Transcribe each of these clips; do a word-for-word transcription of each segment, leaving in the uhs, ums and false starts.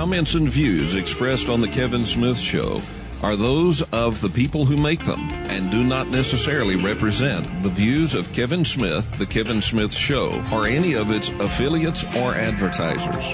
comments and views expressed on The Kevin Smith Show are those of the people who make them and do not necessarily represent the views of Kevin Smith, The Kevin Smith Show, or any of its affiliates or advertisers.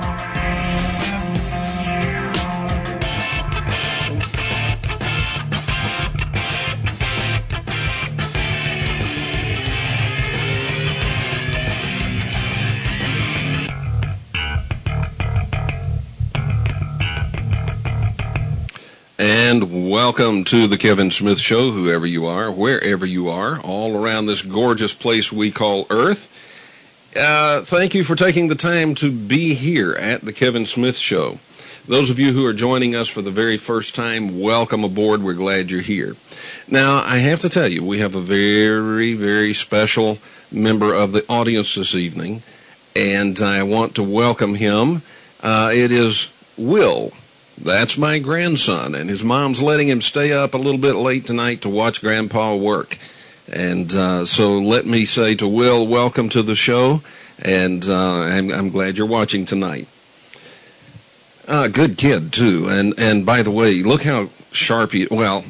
And welcome to the Kevin Smith Show, whoever you are, wherever you are, all around this gorgeous place we call Earth. Uh, thank you for taking the time to be here at the Kevin Smith Show. Those of you who are joining us for the very first time, welcome aboard. We're glad you're here. Now, I have to tell you, we have a very, very special member of the audience this evening, and I want to welcome him. Uh, it is Will. That's my grandson, and his mom's letting him stay up a little bit late tonight to watch Grandpa work. And uh, so let me say to Will, welcome to the show, and uh, I'm, I'm glad you're watching tonight. Uh, good kid, too. And, and by the way, look how sharp he... Well,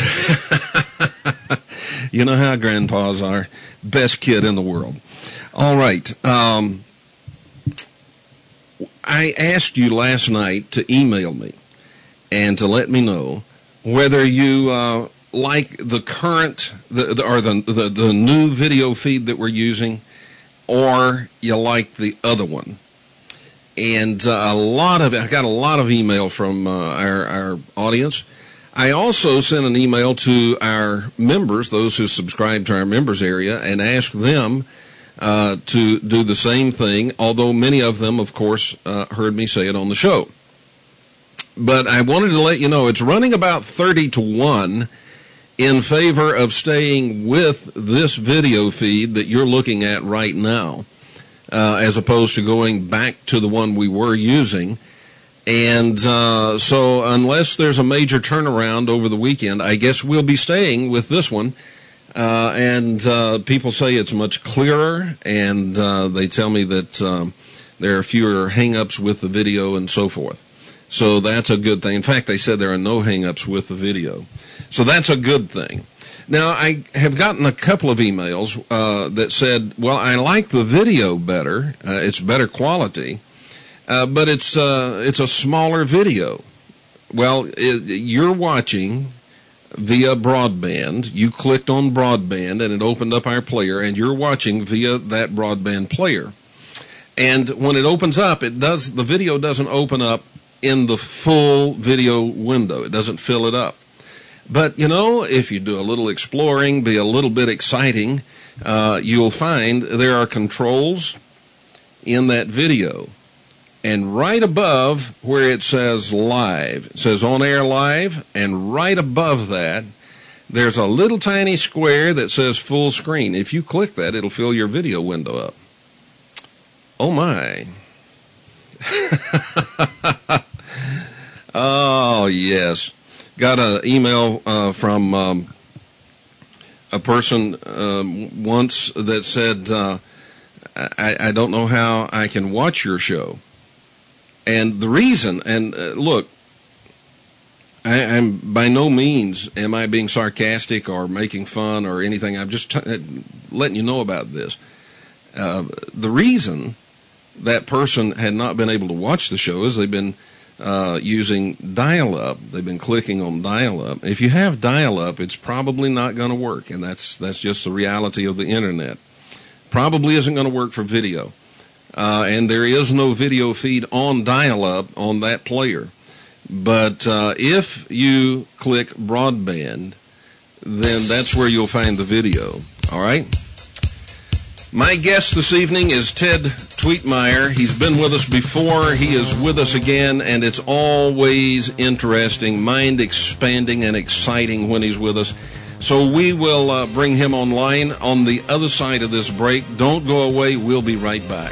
you know how grandpas are. Best kid in the world. All right. Um, I asked you last night to email me and to let me know whether you uh, like the current the, the, or the, the the new video feed that we're using, or you like the other one. And uh, a lot of I got a lot of email from uh, our our audience. I also sent an email to our members, those who subscribe to our members area, and asked them uh, to do the same thing. Although many of them, of course, uh, heard me say it on the show. But I wanted to let you know it's running about thirty to one in favor of staying with this video feed that you're looking at right now, uh, as opposed to going back to the one we were using. And uh, so unless there's a major turnaround over the weekend, I guess we'll be staying with this one. Uh, and uh, people say it's much clearer, and uh, they tell me that um, there are fewer hang-ups with the video and so forth. So that's a good thing. In fact, they said there are no hang-ups with the video. So that's a good thing. Now, I have gotten a couple of emails uh, that said, well, I like the video better. Uh, it's better quality, uh, but it's uh, it's a smaller video. Well, it, you're watching via broadband. You clicked on broadband, and it opened up our player, and you're watching via that broadband player. And when it opens up, it does the video doesn't open up in the full video window. It doesn't fill it up. But, you know, if you do a little exploring, be a little bit exciting, uh, you'll find there are controls in that video. And right above where it says live, it says on air live, and right above that, there's a little tiny square that says full screen. If you click that, it'll fill your video window up. Oh, my. Oh, yes. Got an email uh, from um, a person um, once that said, uh, I, I don't know how I can watch your show. And the reason, and uh, look, I, I'm by no means am I being sarcastic or making fun or anything. I'm just t- letting you know about this. Uh, the reason that person had not been able to watch the show is they've been Uh, using dial-up. They've been clicking on dial-up. If you have dial-up, it's probably not going to work, and that's that's just the reality of the internet. Probably isn't going to work for video, uh, and there is no video feed on dial-up on that player. But uh, if you click broadband, then that's where you'll find the video. All right. My guest this evening is Ted Tweetmeyer. He's been with us before. He is with us again, and it's always interesting, mind-expanding, and exciting when he's with us. So we will uh, bring him online on the other side of this break. Don't go away. We'll be right back.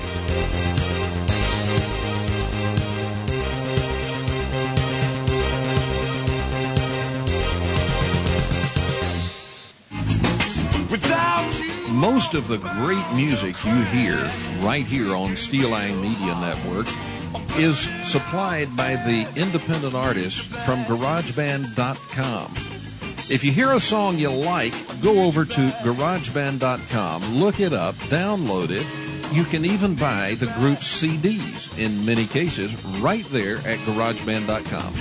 Most of the great music you hear right here on Steel Eye Media Network is supplied by the independent artists from GarageBand dot com. If you hear a song you like, go over to GarageBand dot com, look it up, download it. You can even buy the group's C Ds, in many cases, right there at GarageBand dot com.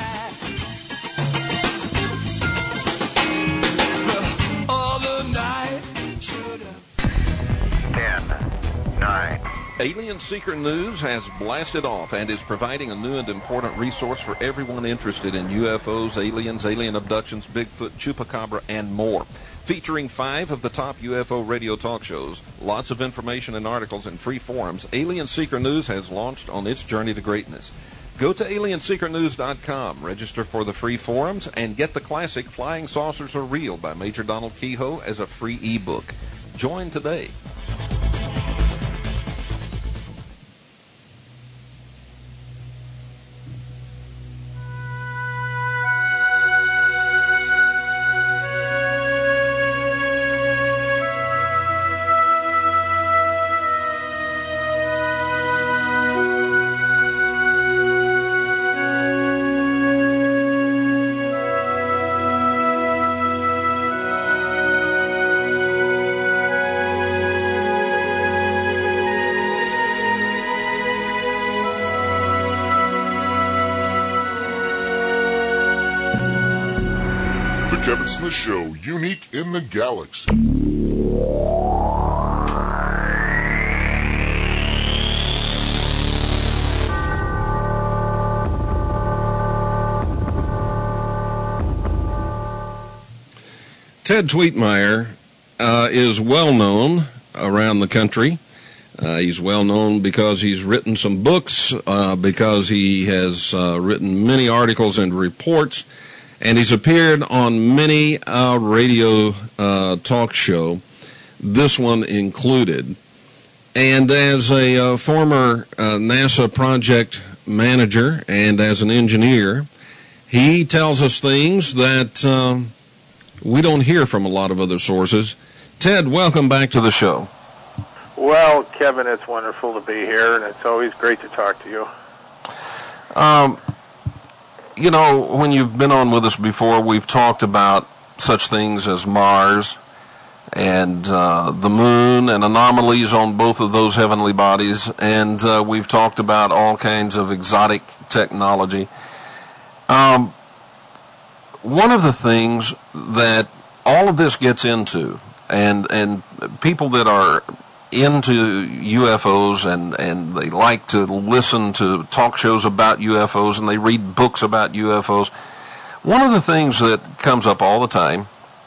ten, nine. Alien Seeker News has blasted off and is providing a new and important resource for everyone interested in U F Os, aliens, alien abductions, Bigfoot, Chupacabra, and more. Featuring five of the top U F O radio talk shows, lots of information and articles and free forums, Alien Seeker News has launched on its journey to greatness. Go to Alien Seeker News dot com, register for the free forums, and get the classic Flying Saucers Are Real by Major Donald Kehoe as a free ebook. Join today. Kevin Smith Show, unique in the galaxy. Ted Tweetmeyer uh, is well known around the country. Uh, he's well known because he's written some books, uh, because he has uh, written many articles and reports, and he's appeared on many uh, radio uh, talk show, this one included. And as a uh, former uh, NASA project manager and as an engineer, he tells us things that um, we don't hear from a lot of other sources. Ted, welcome back to the show. Well, Kevin, it's wonderful to be here, and it's always great to talk to you. Um, you know, when you've been on with us before, we've talked about such things as Mars and uh, the moon and anomalies on both of those heavenly bodies, and uh, we've talked about all kinds of exotic technology. Um, one of the things that all of this gets into, and and people that are into U F Os and, and they like to listen to talk shows about U F Os and they read books about U F Os, one of the things that comes up all the time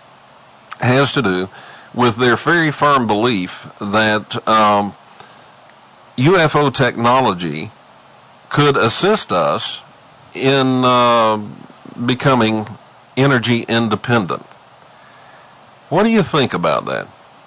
has to do with their very firm belief that um, U F O technology could assist us in uh, becoming energy independent. What do you think about that?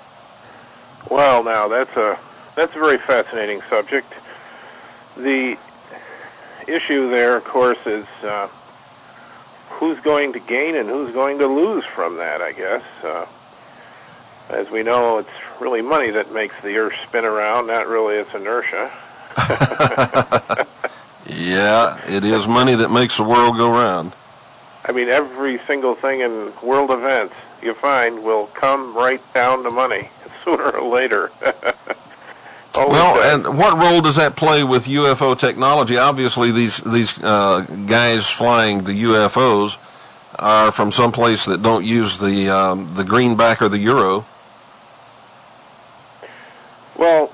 Well, now, that's a that's a very fascinating subject. The issue there, of course, is uh, who's going to gain and who's going to lose from that, I guess. Uh, as we know, it's really money that makes the Earth spin around, not really its inertia. Yeah, it is money that makes the world go round. I mean, every single thing in world events you find will come right down to money, sooner or later. Well, does. And what role does that play with U F O technology? Obviously, these these uh, guys flying the U F Os are from some place that don't use the um, the greenback or the euro. Well,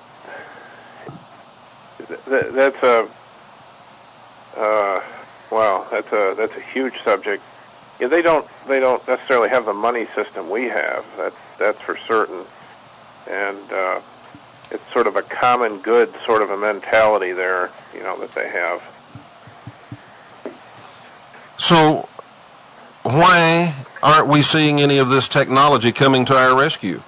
th- that's a uh, wow. That's a that's a huge subject. Yeah, they don't they don't necessarily have the money system we have. That's that's for certain. And uh, it's sort of a common good sort of a mentality there, you know, that they have. So why aren't we seeing any of this technology coming to our rescue?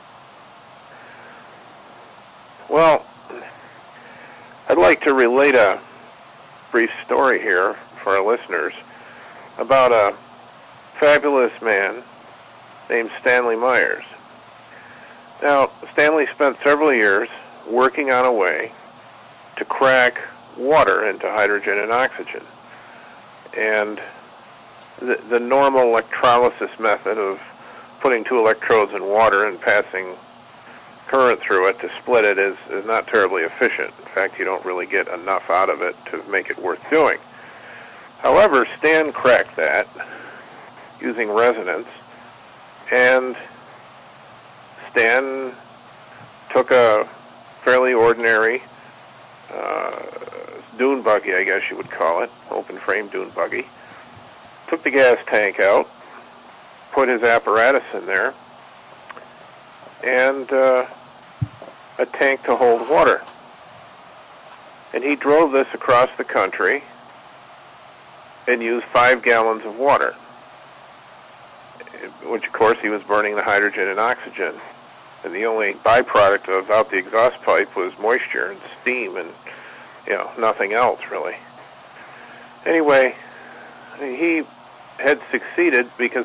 Well, I'd like to relate a brief story here for our listeners about a fabulous man named Stanley Myers. Now, Stanley spent several years working on a way to crack water into hydrogen and oxygen. And the, the normal electrolysis method of putting two electrodes in water and passing current through it to split it is, is not terribly efficient. In fact, you don't really get enough out of it to make it worth doing. However, Stan cracked that using resonance, and Stan took a fairly ordinary uh, dune buggy, I guess you would call it, open frame dune buggy, took the gas tank out, put his apparatus in there, and uh, a tank to hold water. And he drove this across the country and used five gallons of water, which of course he was burning the hydrogen and oxygen. And the only byproduct of out the exhaust pipe was moisture and steam and, you know, nothing else really. Anyway, he had succeeded because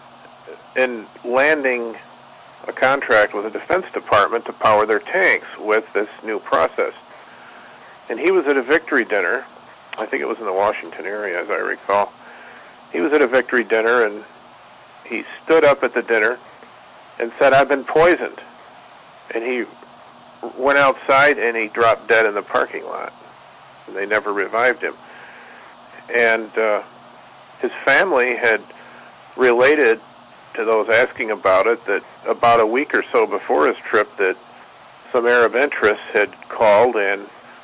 in landing a contract with the Defense Department to power their tanks with this new process. And he was at a victory dinner. I think it was in the Washington area, as I recall. He was at a victory dinner, and he stood up at the dinner and said, "I've been poisoned." And he went outside, and he dropped dead in the parking lot. And they never revived him. And uh, his family had related to those asking about it that about a week or so before his trip that some Arab interests had called and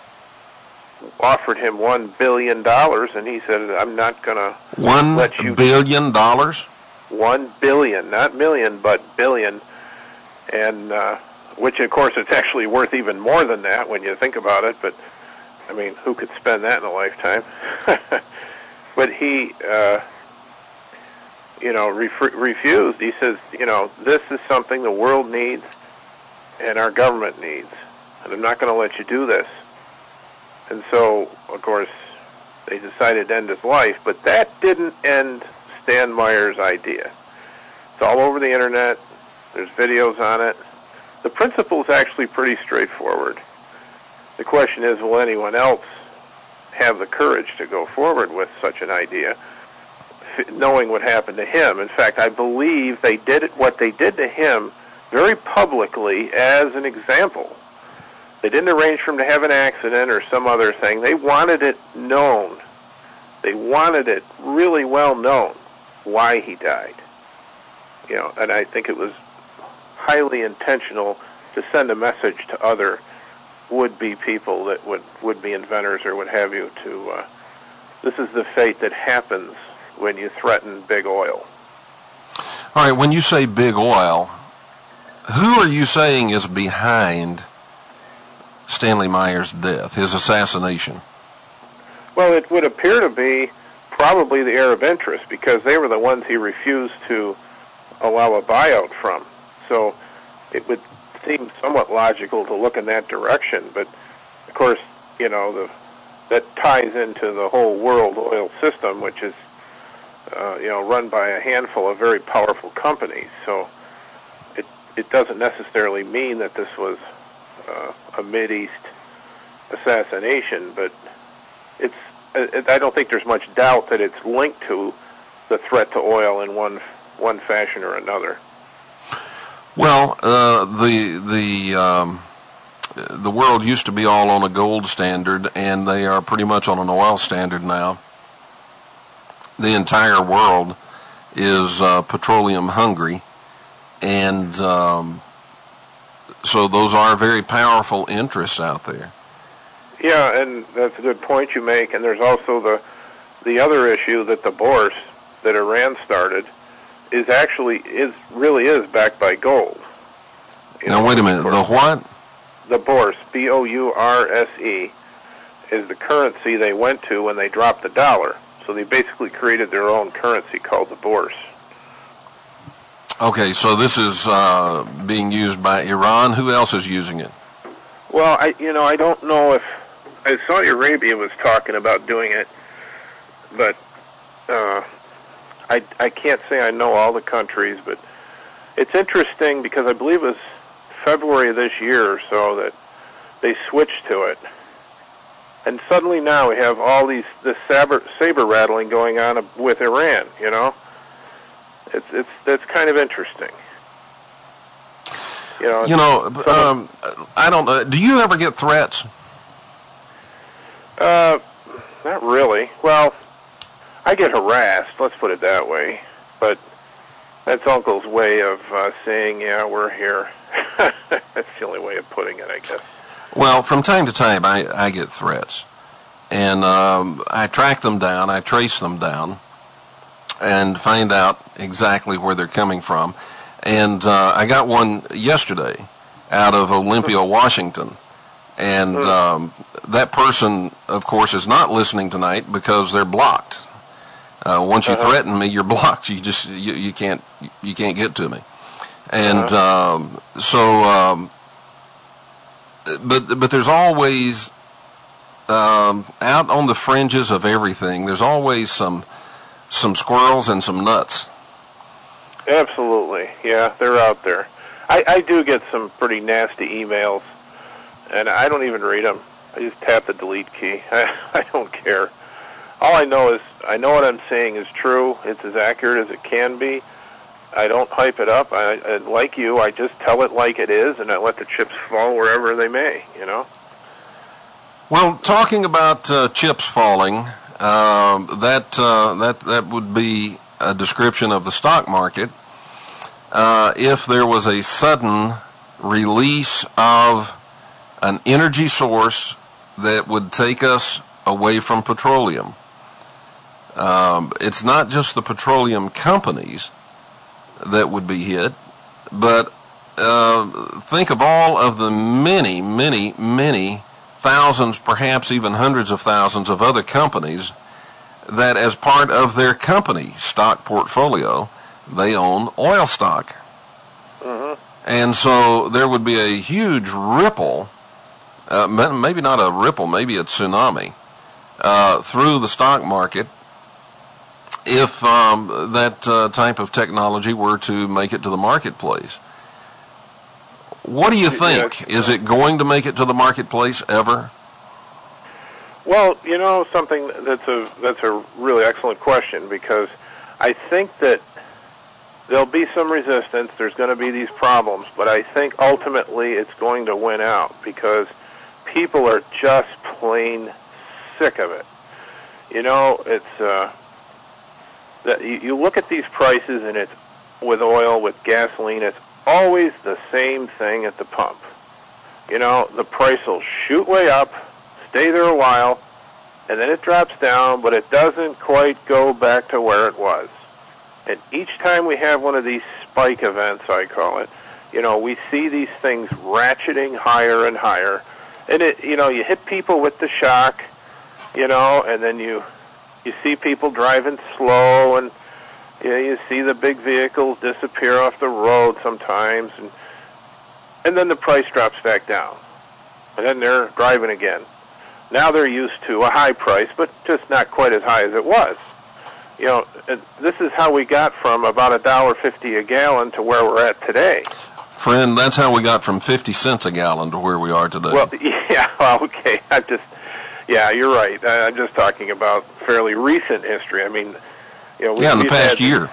offered him one billion dollars, and he said, "I'm not going to let you." One billion dollars? One billion, not million, but billion, and uh, which of course it's actually worth even more than that when you think about it. But I mean, who could spend that in a lifetime? But he, uh, you know, ref- refused. He says, you know, this is something the world needs and our government needs, and I'm not going to let you do this. And so, of course, they decided to end his life, but that didn't end Stan Meyer's idea. It's all over the internet. There's videos on it. The principle is actually pretty straightforward. The question is, will anyone else have the courage to go forward with such an idea, knowing what happened to him? In fact, I believe they did it, what they did to him very publicly as an example. They didn't arrange for him to have an accident or some other thing. They wanted it known. They wanted it really well known why he died. You know, and I think it was highly intentional to send a message to other would-be people that would would-be inventors or what have you to, uh, this is the fate that happens when you threaten big oil. All right, when you say big oil, who are you saying is behind Stanley Meyer's death, his assassination? Well, it would appear to be probably the Arab interests, because they were the ones he refused to allow a buyout from. So it would seem somewhat logical to look in that direction. But, of course, you know, the, that ties into the whole world oil system, which is, uh, you know, run by a handful of very powerful companies. So it, it doesn't necessarily mean that this was uh, a Mideast assassination, but it's, I don't think there's much doubt that it's linked to the threat to oil in one one fashion or another. Well, uh, the the um, the world used to be all on a gold standard, and they are pretty much on an oil standard now. The entire world is uh, petroleum hungry, and um, so those are very powerful interests out there. Yeah, and that's a good point you make. And there's also the the other issue that the Bourse that Iran started is actually is really is backed by gold. You now know, wait a minute. The what? The Bourse, B O U R S E, is the currency they went to when they dropped the dollar. So they basically created their own currency called the Bourse. Okay, so this is uh, being used by Iran. Who else is using it? Well, I you know I don't know if uh, Saudi Arabia was talking about doing it, but uh, I I can't say I know all the countries. But it's interesting because I believe it was February of this year or so that they switched to it, And suddenly now we have all these this saber, saber rattling going on with Iran. You know, it's it's that's kind of interesting. You know, you know, um, I don't. Uh, do you ever get threats? Uh, not really. Well, I get harassed. Let's put it that way. But that's Uncle's way of uh, saying, "Yeah, we're here." That's the only way of putting it, I guess. Well, from time to time, I, I get threats, and um, I track them down, I trace them down, and find out exactly where they're coming from. And uh, I got one yesterday out of Olympia, Washington, and um, that person, of course, is not listening tonight because they're blocked. Uh, once you uh-huh. threaten me, you're blocked. You just you, you can't you can't get to me, and uh-huh. um, so. Um, But but there's always um, out on the fringes of everything. There's always some some squirrels and some nuts. Absolutely, yeah, they're out there. I, I do get some pretty nasty emails, and I don't even read them. I just tap the delete key. I, I don't care. All I know is I know what I'm saying is true. It's as accurate as it can be. I don't hype it up. I, I, like you, I just tell it like it is, and I let the chips fall wherever they may, you know? Well, talking about uh, chips falling, uh, that, uh, that, that would be a description of the stock market. Uh, if there was a sudden release of an energy source that would take us away from petroleum. Um, it's not just the petroleum companies that would be hit, but uh, think of all of the many, many, many thousands, perhaps even hundreds of thousands of other companies that as part of their company stock portfolio, they own oil stock. Mm-hmm. And so there would be a huge ripple, uh, maybe not a ripple, maybe a tsunami, uh, through the stock market if um, that uh, type of technology were to make it to the marketplace. What do you think? Yeah, Is it going to make it to the marketplace ever? Well, you know, something that's a that's a really excellent question, because I think that there'll be some resistance. There's going to be these problems, but I think ultimately it's going to win out because people are just plain sick of it. You know, it's uh, that you, you look at these prices, and it's with oil, with gasoline, it's always the same thing at the pump. You know, the price will shoot way up, stay there a while, and then it drops down, but it doesn't quite go back to where it was. And each time we have one of these spike events, I call it, you know, we see these things ratcheting higher and higher. And, it, you know, you hit people with the shock, you know, and then you you see people driving slow, and you know, you see the big vehicles disappear off the road sometimes, and and then the price drops back down. And then they're driving again. Now they're used to a high price, but just not quite as high as it was. You know, this is how we got from about a dollar fifty a gallon to where we're at today. Friend, that's how we got from fifty cents a gallon to where we are today. Well, yeah, okay. I just, yeah, you're right. I'm just talking about fairly recent history. I mean, you know, we, yeah, in the past had, year.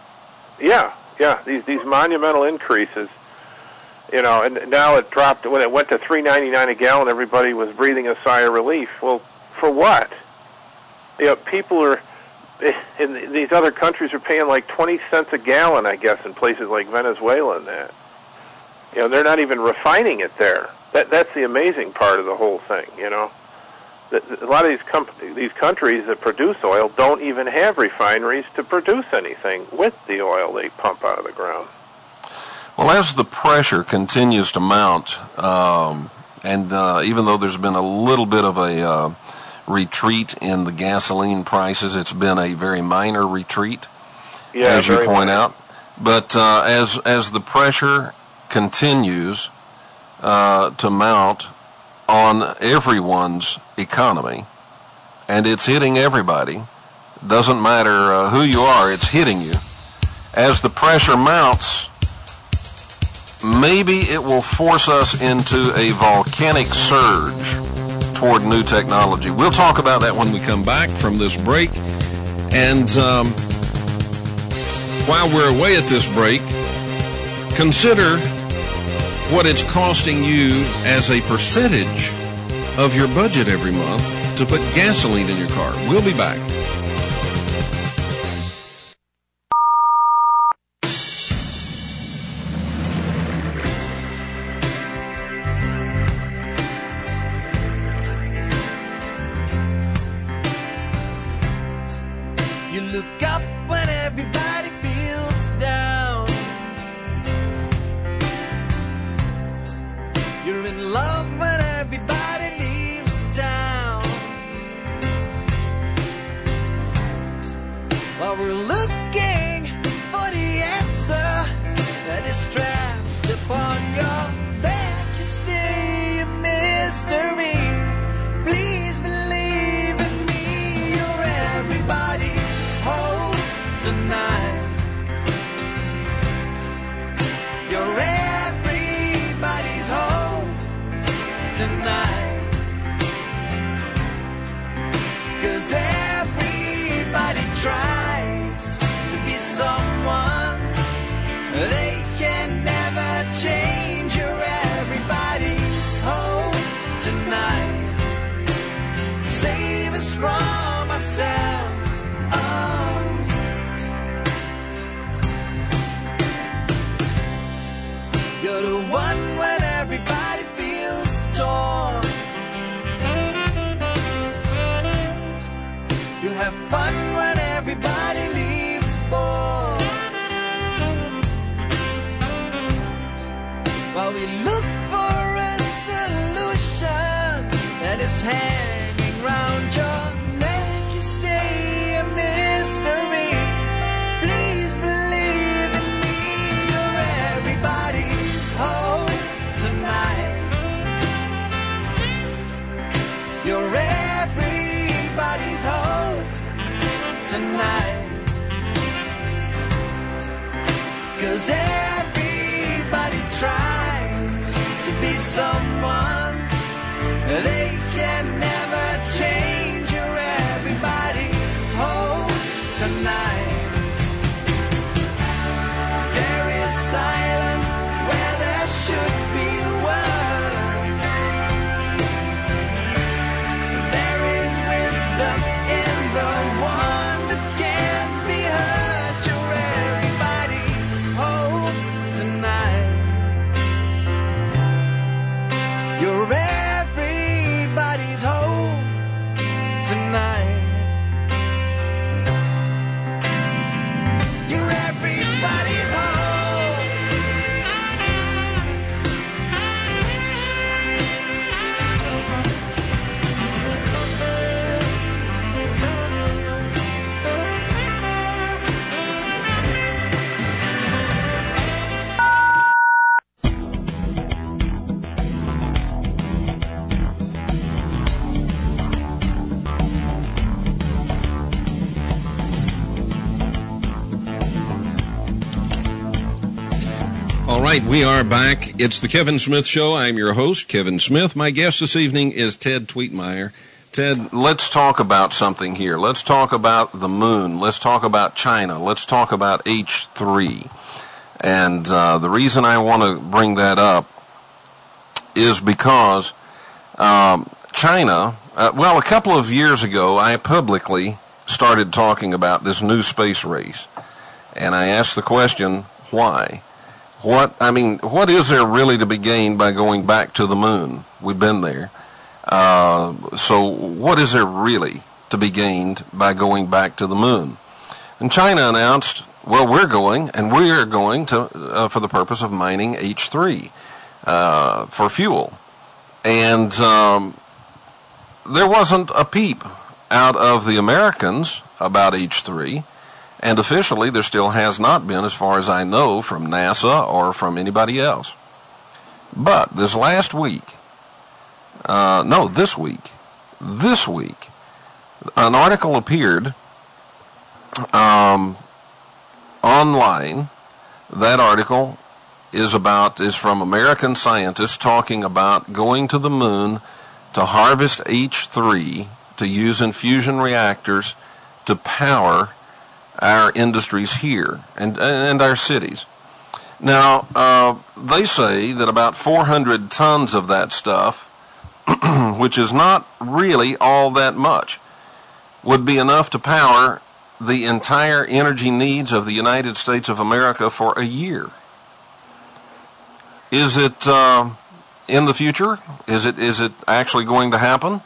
Yeah, yeah. These these monumental increases. You know, and now it dropped when it went to three ninety-nine a gallon. Everybody was breathing a sigh of relief. Well, for what? You know, people are in these other countries are paying like twenty cents a gallon, I guess, in places like Venezuela and that. You know, they're not even refining it there. That that's the amazing part of the whole thing. You know, that a lot of these com- these countries that produce oil don't even have refineries to produce anything with the oil they pump out of the ground. Well, as the pressure continues to mount, um, and uh, even though there's been a little bit of a uh, retreat in the gasoline prices, it's been a very minor retreat, yeah, as you point minor. out. But uh, as as the pressure continues uh, to mount on everyone's economy, and it's hitting everybody, doesn't matter uh, who you are, it's hitting you. As the pressure mounts, maybe it will force us into a volcanic surge toward new technology. We'll talk about that when we come back from this break. And um, while we're away at this break, consider what it's costing you as a percentage of your budget every month to put gasoline in your car. We'll be back. You look up when everybody feels down. You're in love when everybody leaves town. While we're looking for the answer that is strapped upon your back, you stay a mystery. Please believe in me, you're everybody's hope tonight. You're everybody's hope tonight. 'Cause everybody tries to be someone they can never change. You're everybody's hope tonight. Save us from ourselves. Oh. You're the one when everybody feels torn. You have fun when everybody leaves bored. While we look for a solution that is hanging round your neck, you stay a mystery. Please believe in me, you're everybody's hope tonight. You're everybody's hope tonight. 'Cause everybody tries to be someone they can never change. You're everybody's hope tonight. There is silence where there should be words. There is wisdom in the one that can't be heard. You're everybody's hope tonight. You're everybody's hope tonight. You're everybody's hope. All right, we are back. It's the Kevin Smith Show. I'm your host, Kevin Smith. My guest this evening is Ted Tweetmeyer. Ted, let's talk about something here. Let's talk about the moon. Let's talk about China. Let's talk about H three. And uh, the reason I want to bring that up is because um, China, uh, well, a couple of years ago, I publicly started talking about this new space race. And I asked the question, why? What, I mean, what is there really to be gained by going back to the moon? We've been there. Uh, so what is there really to be gained by going back to the moon? And China announced, well, we're going, and we are going to, uh, for the purpose of mining H three, uh, for fuel. And, um, there wasn't a peep out of the Americans about H three. And officially, there still has not been, as far as I know, from NASA or from anybody else. But this last week, uh, no, this week, this week, an article appeared um, online. That article is about is from American scientists talking about going to the moon to harvest H three to use in fusion reactors to power our industries here and and our cities. Now, uh, they say that about four hundred tons of that stuff, which is not really all that much, would be enough to power the entire energy needs of the United States of America for a year. Is it uh, in the future? Is it is it actually going to happen?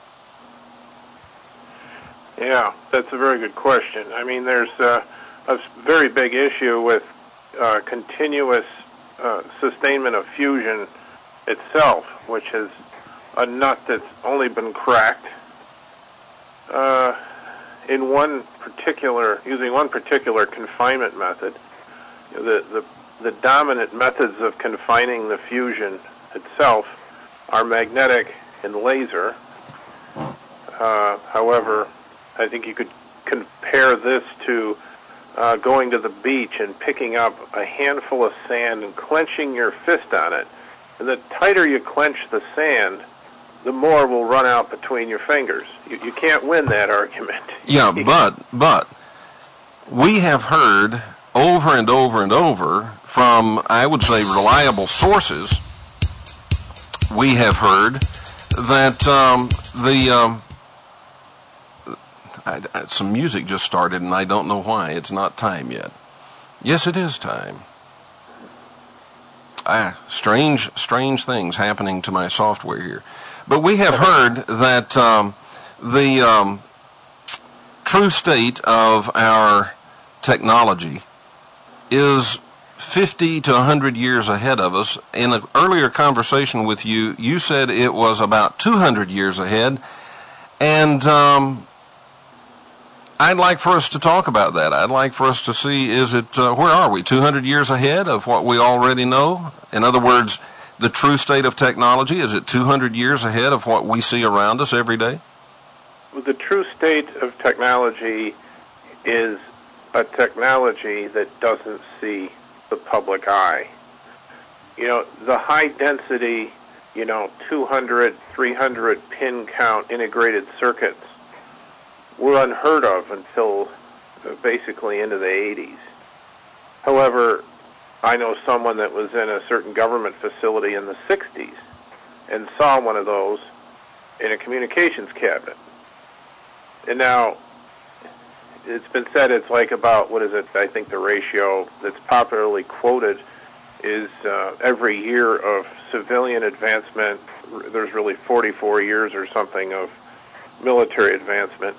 Yeah, that's a very good question. I mean, there's uh, a very big issue with uh, continuous uh, sustainment of fusion itself, which is a nut that's only been cracked uh, in one particular, using one particular confinement method. The, the, the dominant methods of confining the fusion itself are magnetic and laser. Uh, however, I think you could compare this to uh, going to the beach and picking up a handful of sand and clenching your fist on it. And the tighter you clench the sand, the more will run out between your fingers. You, you can't win that argument. Yeah, but but we have heard over and over and over from, I would say, reliable sources, we have heard that um, the... Um, I, I, some music just started, and I don't know why. It's not time yet. Yes, it is time. Ah, strange, strange things happening to my software here. But we have heard that um, the um, true state of our technology is fifty to one hundred years ahead of us. In an earlier conversation with you, you said it was about two hundred years ahead, and um, I'd like for us to talk about that. I'd like for us to see, is it, uh, where are we, two hundred years ahead of what we already know? In other words, the true state of technology, is it two hundred years ahead of what we see around us every day? Well, the true state of technology is a technology that doesn't see the public eye. You know, the high density, you know, two hundred, three hundred pin count integrated circuits were unheard of until uh, basically into the eighties. However, I know someone that was in a certain government facility in the sixties and saw one of those in a communications cabinet. And now, it's been said it's like about, what is it, I think the ratio that's popularly quoted is uh, every year of civilian advancement, there's really forty-four years or something of military advancement.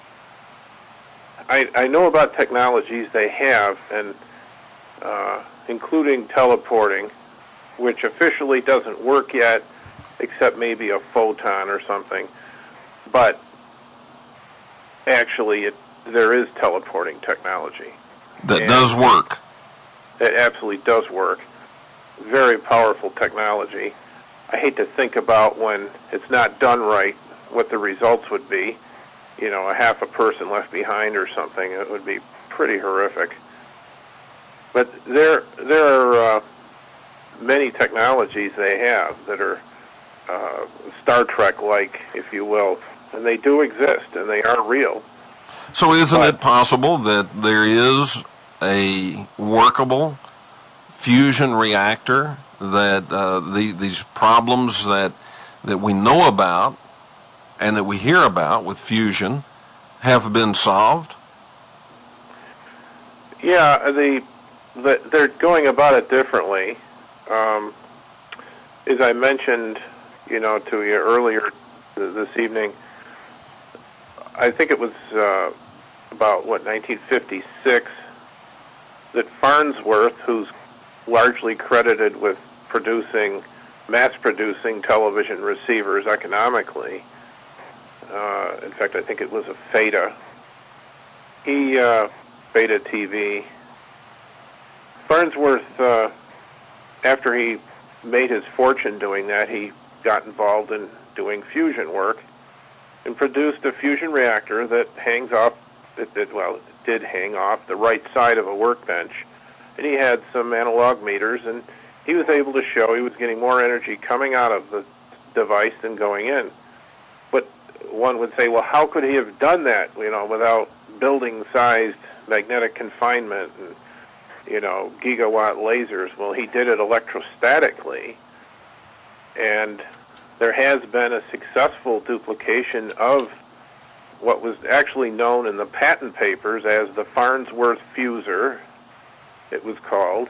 I, I know about technologies they have, and uh, including teleporting, which officially doesn't work yet, except maybe a photon or something. But actually, it, there is teleporting technology. That and does work. It absolutely does work. Very powerful technology. I hate to think about when it's not done right, what the results would be. You know, a half a person left behind or something. It would be pretty horrific. But there, there are uh, many technologies they have that are uh, Star Trek-like, if you will, and they do exist, and they are real. So isn't but, it possible that there is a workable fusion reactor that uh, the, these problems that that we know about and that we hear about with fusion have been solved? Yeah, the, the they're going about it differently. Um, as I mentioned, you know, to you earlier this evening, I think it was uh, about, what, nineteen fifty-six, that Farnsworth, who's largely credited with producing, mass-producing television receivers economically, Uh, in fact, I think it was a Feta. He, uh, Feta T V. Farnsworth, uh, after he made his fortune doing that, he got involved in doing fusion work and produced a fusion reactor that hangs off, it, it, well, it did hang off the right side of a workbench. And he had some analog meters, and he was able to show he was getting more energy coming out of the device than going in. But one would say, well, how could he have done that, you know, without building-sized magnetic confinement and, you know, gigawatt lasers? Well, he did it electrostatically, and there has been a successful duplication of what was actually known in the patent papers as the Farnsworth fuser, it was called.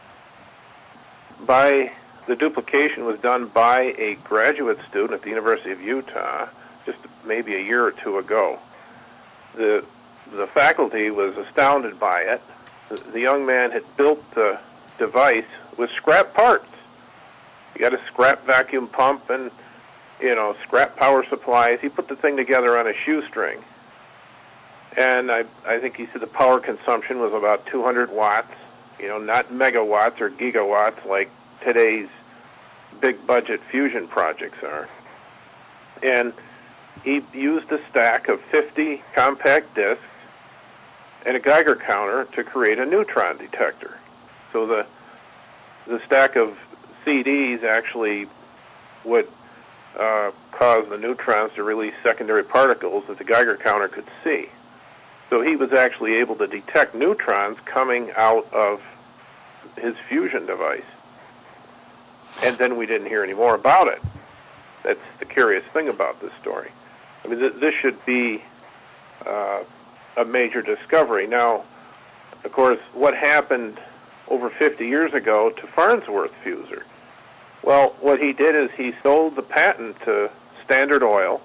By the duplication was done by a graduate student at the University of Utah just maybe a year or two ago. The the faculty was astounded by it. The, the young man had built the device with scrap parts. He got a scrap vacuum pump and, you know, scrap power supplies. He put the thing together on a shoestring. And I, I think he said the power consumption was about two hundred watts, you know, not megawatts or gigawatts like today's big budget fusion projects are. And he used a stack of fifty compact discs and a Geiger counter to create a neutron detector. So the the stack of C Ds actually would uh, cause the neutrons to release secondary particles that the Geiger counter could see. So he was actually able to detect neutrons coming out of his fusion device. And then we didn't hear any more about it. That's the curious thing about this story. I mean, th- this should be uh, a major discovery. Now, of course, what happened over fifty years ago to Farnsworth fuser? Well, what he did is he sold the patent to Standard Oil,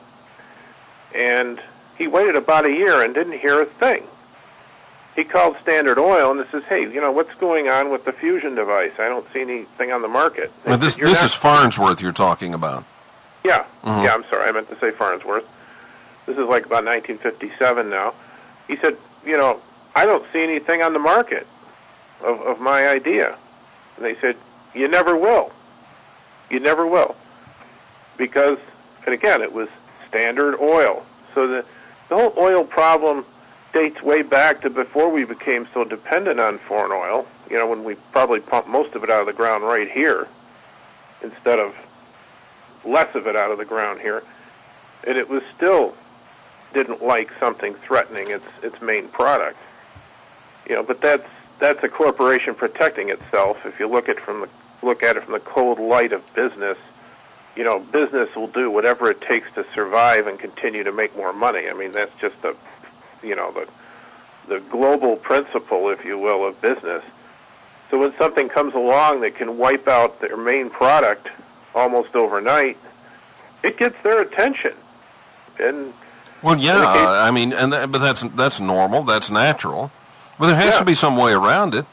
and he waited about a year and didn't hear a thing. He called Standard Oil and says, hey, you know, what's going on with the fusion device? I don't see anything on the market. Now, this said, this not- is Farnsworth you're talking about. Yeah, Mhm. yeah, I'm sorry, I meant to say Farnsworth. This is like about nineteen fifty-seven now. He said, you know, I don't see anything on the market of, of my idea. And they said, you never will. You never will. Because, and again, it was Standard Oil. So the, the whole oil problem dates way back to before we became so dependent on foreign oil, you know, when we probably pumped most of it out of the ground right here instead of less of it out of the ground here. And it was still didn't like something threatening its its main product. You know, but that's that's a corporation protecting itself. If you look at from the look at it from the cold light of business, you know, business will do whatever it takes to survive and continue to make more money. I mean, that's just the, you know, the the global principle, if you will, of business. So when something comes along that can wipe out their main product almost overnight, it gets their attention. And Well, yeah, in the case- I mean, and that, but that's that's normal, that's natural. But there has Yeah. to be some way around it.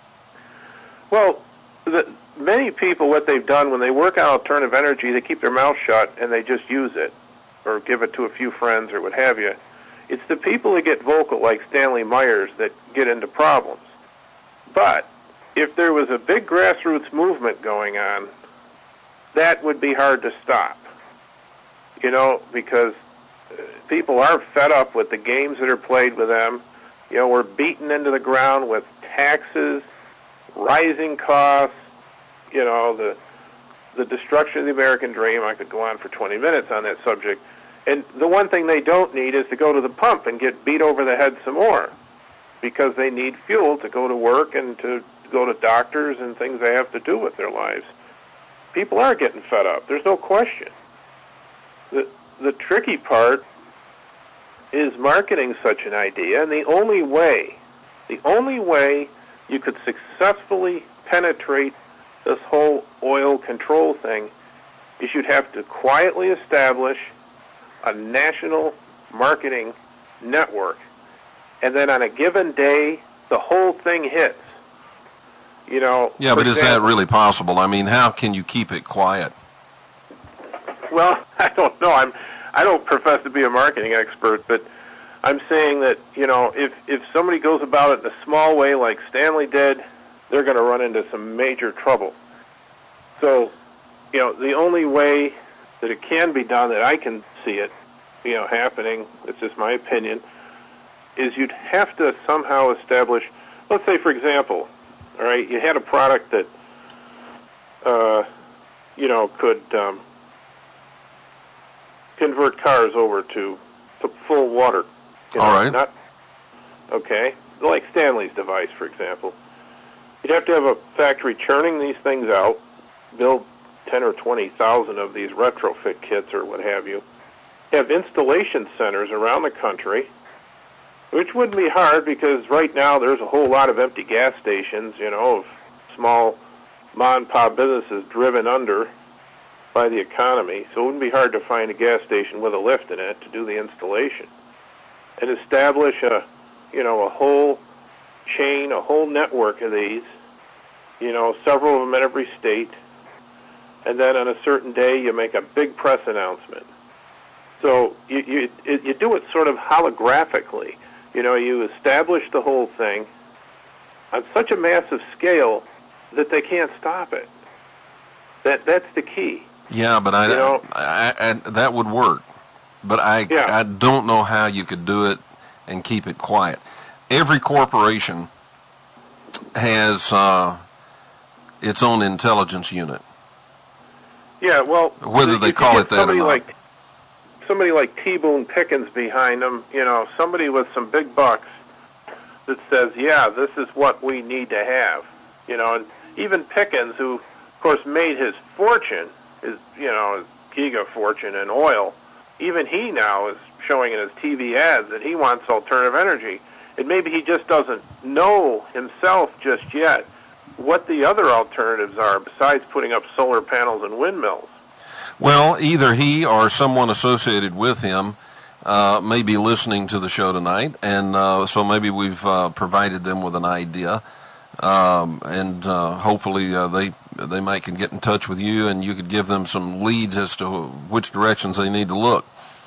Well, the, many people, what they've done when they work on alternative energy, they keep their mouth shut and they just use it or give it to a few friends or what have you. It's the people that get vocal, like Stanley Myers, that get into problems. But if there was a big grassroots movement going on, that would be hard to stop. You know, because uh, people are fed up with the games that are played with them. You know, we're beaten into the ground with taxes, rising costs, you know, the the destruction of the American dream. I could go on for twenty minutes on that subject. And the one thing they don't need is to go to the pump and get beat over the head some more, because they need fuel to go to work and to go to doctors and things they have to do with their lives. People are getting fed up. There's no question. The the tricky part is marketing such an idea, and the only way, the only way you could successfully penetrate this whole oil control thing is you'd have to quietly establish a national marketing network, and then on a given day, the whole thing hits. You know. Yeah, for but is that example- really possible? I mean, how can you keep it quiet? Well, I don't know. I'm I don't profess to be a marketing expert, but I'm saying that, you know, if if somebody goes about it in a small way like Stanley did, they're going to run into some major trouble. So, you know, the only way that it can be done, that I can see it, you know, happening, it's just my opinion, is you'd have to somehow establish, let's say, for example, all right, you had a product that, uh, you know, could um, convert cars over to, to full water. You know, All right. Not, okay. Like Stanley's device, for example. You'd have to have a factory churning these things out, build ten or twenty thousand of these retrofit kits or what have you. Have installation centers around the country, which wouldn't be hard because right now there's a whole lot of empty gas stations, you know, of small mom and pop businesses driven under by the economy. So it wouldn't be hard to find a gas station with a lift in it to do the installation and establish a, you know, a whole chain, a whole network of these, you know, several of them in every state. And then on a certain day, you make a big press announcement. So you, you, you do it sort of holographically. You know, you establish the whole thing on such a massive scale that they can't stop it. That that's the key. Yeah, but I, you know, I, I, I that would work. But I, yeah. I don't know how you could do it and keep it quiet. Every corporation has uh, its own intelligence unit. Yeah, well, whether they you call get it that or somebody not. like somebody like T. Boone Pickens behind them, you know, somebody with some big bucks that says, yeah, this is what we need to have. You know, and even Pickens, who, of course, made his fortune, his, you know, his giga fortune in oil, even he now is showing in his T V ads that he wants alternative energy. And maybe he just doesn't know himself just yet what the other alternatives are besides putting up solar panels and windmills. Well, either he or someone associated with him uh, may be listening to the show tonight, and uh, so maybe we've uh, provided them with an idea, um, and uh, hopefully uh, they they might can get in touch with you, and you could give them some leads as to which directions they need to look.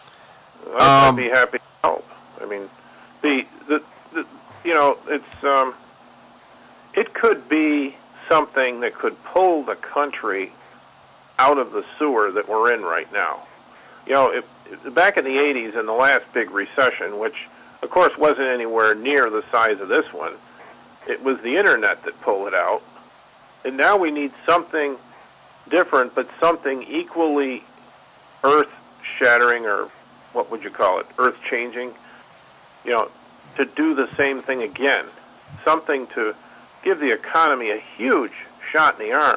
I'd Um, be happy to help. I mean, the the, the you know, it's um, it could be something that could pull the country out of the sewer that we're in right now. You know, if, if, back in the eighties, in the last big recession, which, of course, wasn't anywhere near the size of this one, it was the Internet that pulled it out. And now we need something different, but something equally earth-shattering, or what would you call it, earth-changing, you know, to do the same thing again. Something to give the economy a huge shot in the arm.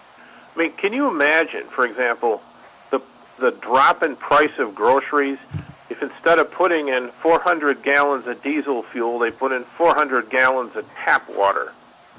I mean, can you imagine, for example, the the drop in price of groceries if instead of putting in four hundred gallons of diesel fuel, they put in four hundred gallons of tap water?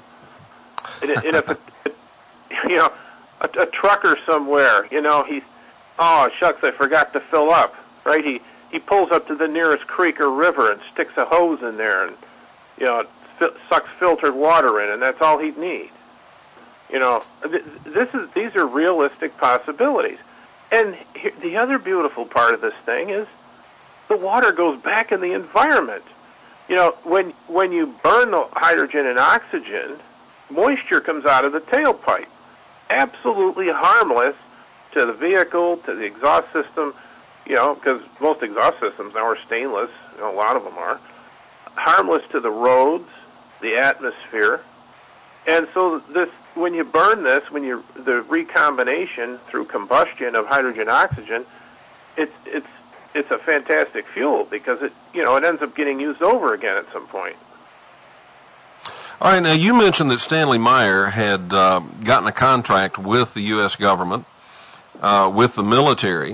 And, and if, a, you know, a, a trucker somewhere, you know, he's, oh, shucks, I forgot to fill up, right? He, he pulls up to the nearest creek or river and sticks a hose in there and, you know, fi- sucks filtered water in, and that's all he'd need. You know, th- this is these are realistic possibilities. And he- the other beautiful part of this thing is the water goes back in the environment. You know, when when you burn the hydrogen and oxygen, moisture comes out of the tailpipe. Absolutely harmless to the vehicle, to the exhaust system, you know, because most exhaust systems now are stainless. You know, a lot of them are. Harmless to the roads, the atmosphere. And so this, when you burn this, when you the recombination through combustion of hydrogen oxygen, it's it's it's a fantastic fuel because it you know it ends up getting used over again at some point. All right, now you mentioned that Stanley Meyer had uh, gotten a contract with the U S government, uh, with the military,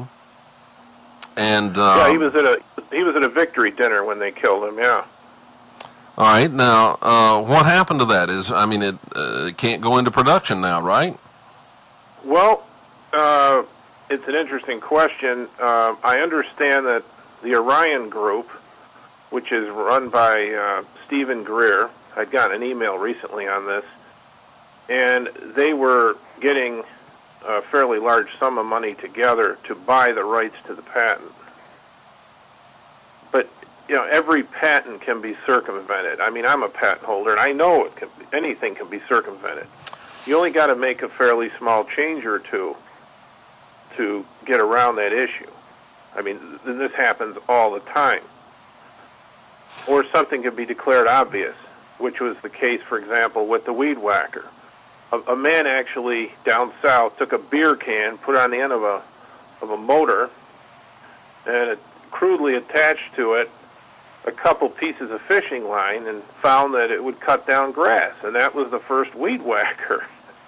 and uh, yeah, he was at a he was at a victory dinner when they killed him. Yeah. All right, now uh, what happened to that? Is I mean, it, uh, it can't go into production now, right? Well, uh, it's an interesting question. Uh, I understand that the Orion Group, which is run by uh, Stephen Greer, I'd gotten an email recently on this, and they were getting a fairly large sum of money together to buy the rights to the patent. But, you know, every patent can be circumvented. I mean, I'm a patent holder, and I know it can, anything can be circumvented. You only got to make a fairly small change or two to get around that issue. I mean, th- this happens all the time. Or something can be declared obvious, which was the case, for example, with the weed whacker. A, a man actually down south took a beer can, put it on the end of a of a motor, and it crudely attached to it a couple pieces of fishing line and found that it would cut down grass, and that was the first weed whacker.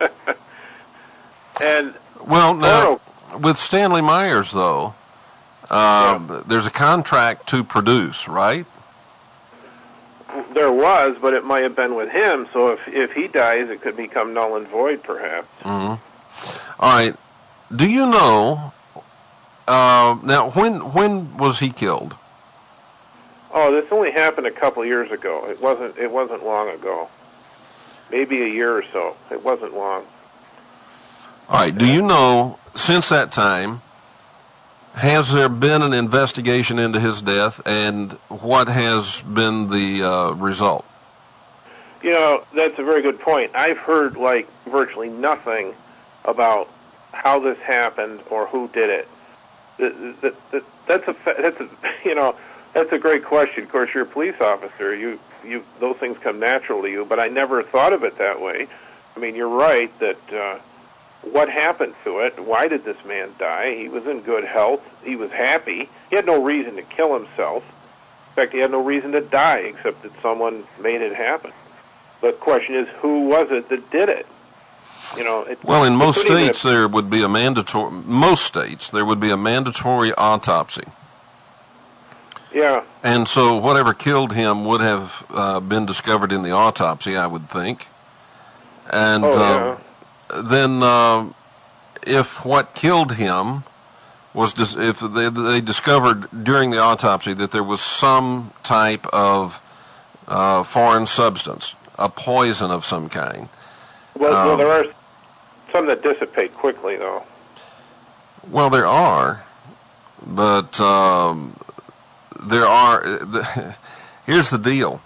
And well, now, with Stanley Myers, though, um, yeah. there's a contract to produce, right? There was, but it might have been with him, so if if he dies, it could become null and void, perhaps. Mm-hmm. All right. Do you know, uh, now, when when was he killed? Oh, this only happened a couple years ago. It wasn't It wasn't long ago. Maybe a year or so. It wasn't long. All right. Do you know, since that time, has there been an investigation into his death, and what has been the uh, result? You know, that's a very good point. I've heard, like, virtually nothing about how this happened or who did it. That, that, that, that's a, that's a, you know, that's a great question. Of course, you're a police officer. You, you, those things come natural to you, but I never thought of it that way. I mean, you're right that. Uh, What happened to it? Why did this man die? He was in good health. He was happy. He had no reason to kill himself. In fact, he had no reason to die except that someone made it happen. The question is, who was it that did it? You know. It, well, in most states, there would be a mandatory. Most states, there would be a mandatory autopsy. Yeah. And so, whatever killed him would have uh, been discovered in the autopsy, I would think. And. Oh, yeah. Um, Then, uh, if what killed him was, dis- if they, they discovered during the autopsy that there was some type of uh, foreign substance, a poison of some kind. Well, um, well, there are some that dissipate quickly, though. Well, there are, but um, there are. The, here's the deal.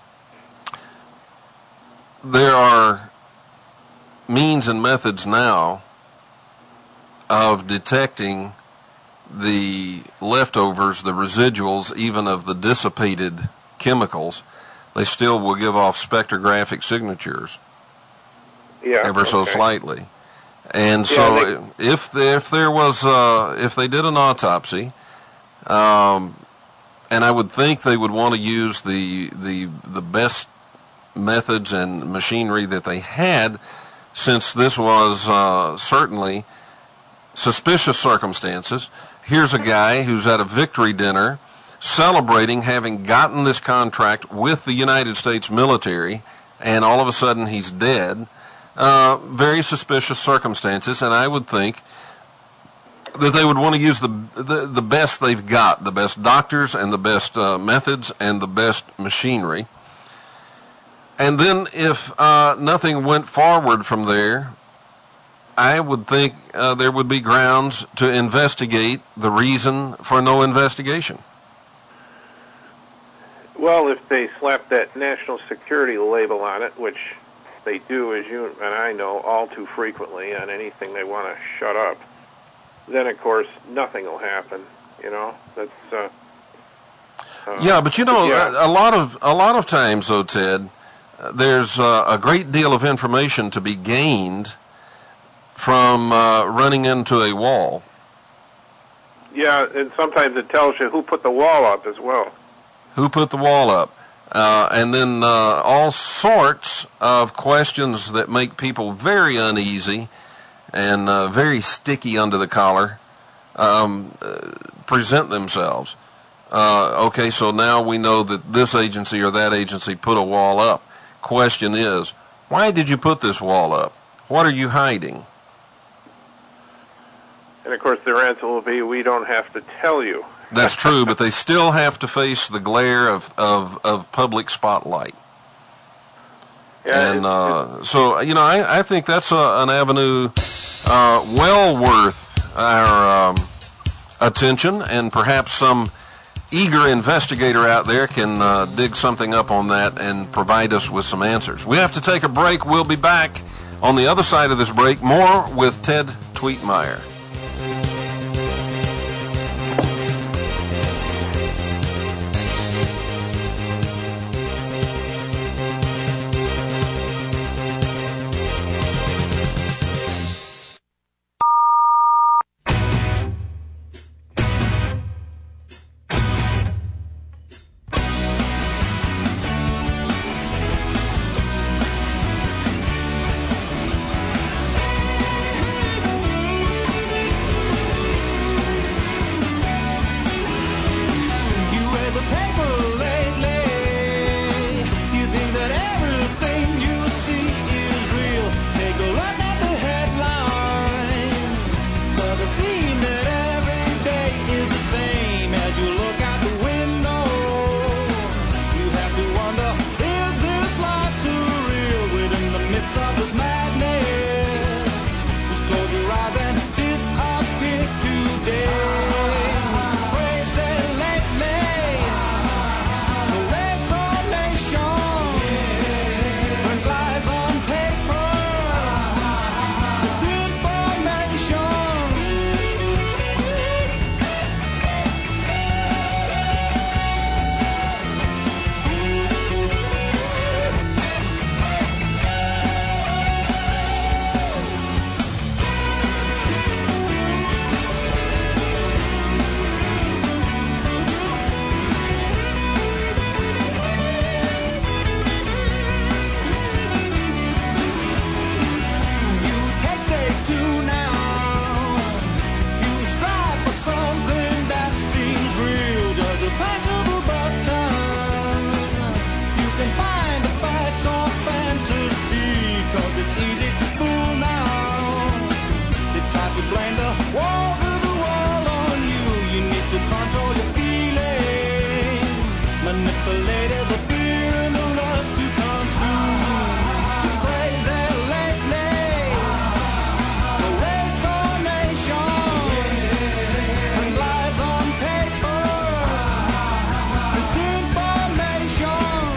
There are means and methods now of detecting the leftovers, the residuals, even of the dissipated chemicals. They still will give off spectrographic signatures, yeah, ever okay. so slightly. And yeah, so, they, if the, if there was uh, if they did an autopsy, um, and I would think they would want to use the the the best methods and machinery that they had. Since this was uh, certainly suspicious circumstances, here's a guy who's at a victory dinner celebrating having gotten this contract with the United States military, and all of a sudden he's dead. Uh, very suspicious circumstances, and I would think that they would want to use the, the, the best they've got, the best doctors and the best uh, methods and the best machinery. And then if uh, nothing went forward from there, I would think uh, there would be grounds to investigate the reason for no investigation. Well, if they slap that national security label on it, which they do, as you and I know, all too frequently on anything they want to shut up, then, of course, nothing will happen, you know? That's... Uh, uh, yeah, but you know, yeah. a, a lot of a lot of times, though, Ted, there's uh, a great deal of information to be gained from uh, running into a wall. Yeah, and sometimes it tells you who put the wall up as well. Who put the wall up? Uh, and then uh, all sorts of questions that make people very uneasy and uh, very sticky under the collar um, uh, present themselves. Uh, okay, so now we know that this agency or that agency put a wall up. Question is, why did you put this wall up? What are you hiding? And of course their answer will be, we don't have to tell you. That's true, but they still have to face the glare of, of, of public spotlight. Yeah, and it's, uh, it's, so, you know, I, I think that's a, an avenue uh, well worth our um, attention, and perhaps some eager investigator out there can uh, dig something up on that and provide us with some answers. We have to take a break. We'll be back on the other side of this break. More with Ted Tweetmeyer. to blame the walls of the world on you. You need to control your feelings, manipulated the fear and the lust to consume. It's crazy lately, the race or nation, and lies on paper, misinformation.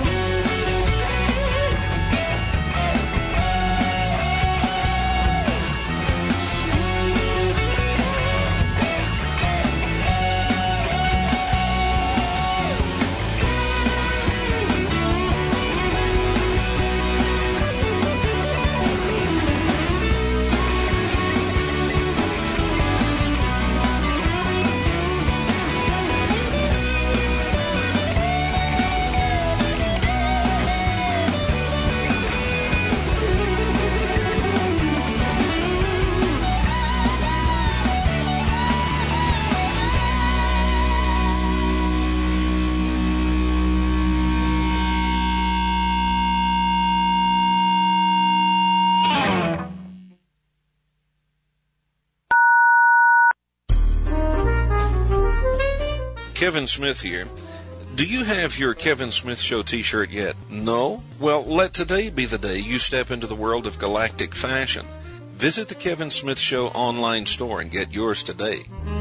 Kevin Smith here. Do you have your Kevin Smith Show t-shirt yet? No? Well, let today be the day you step into the world of galactic fashion. Visit the Kevin Smith Show online store and get yours today.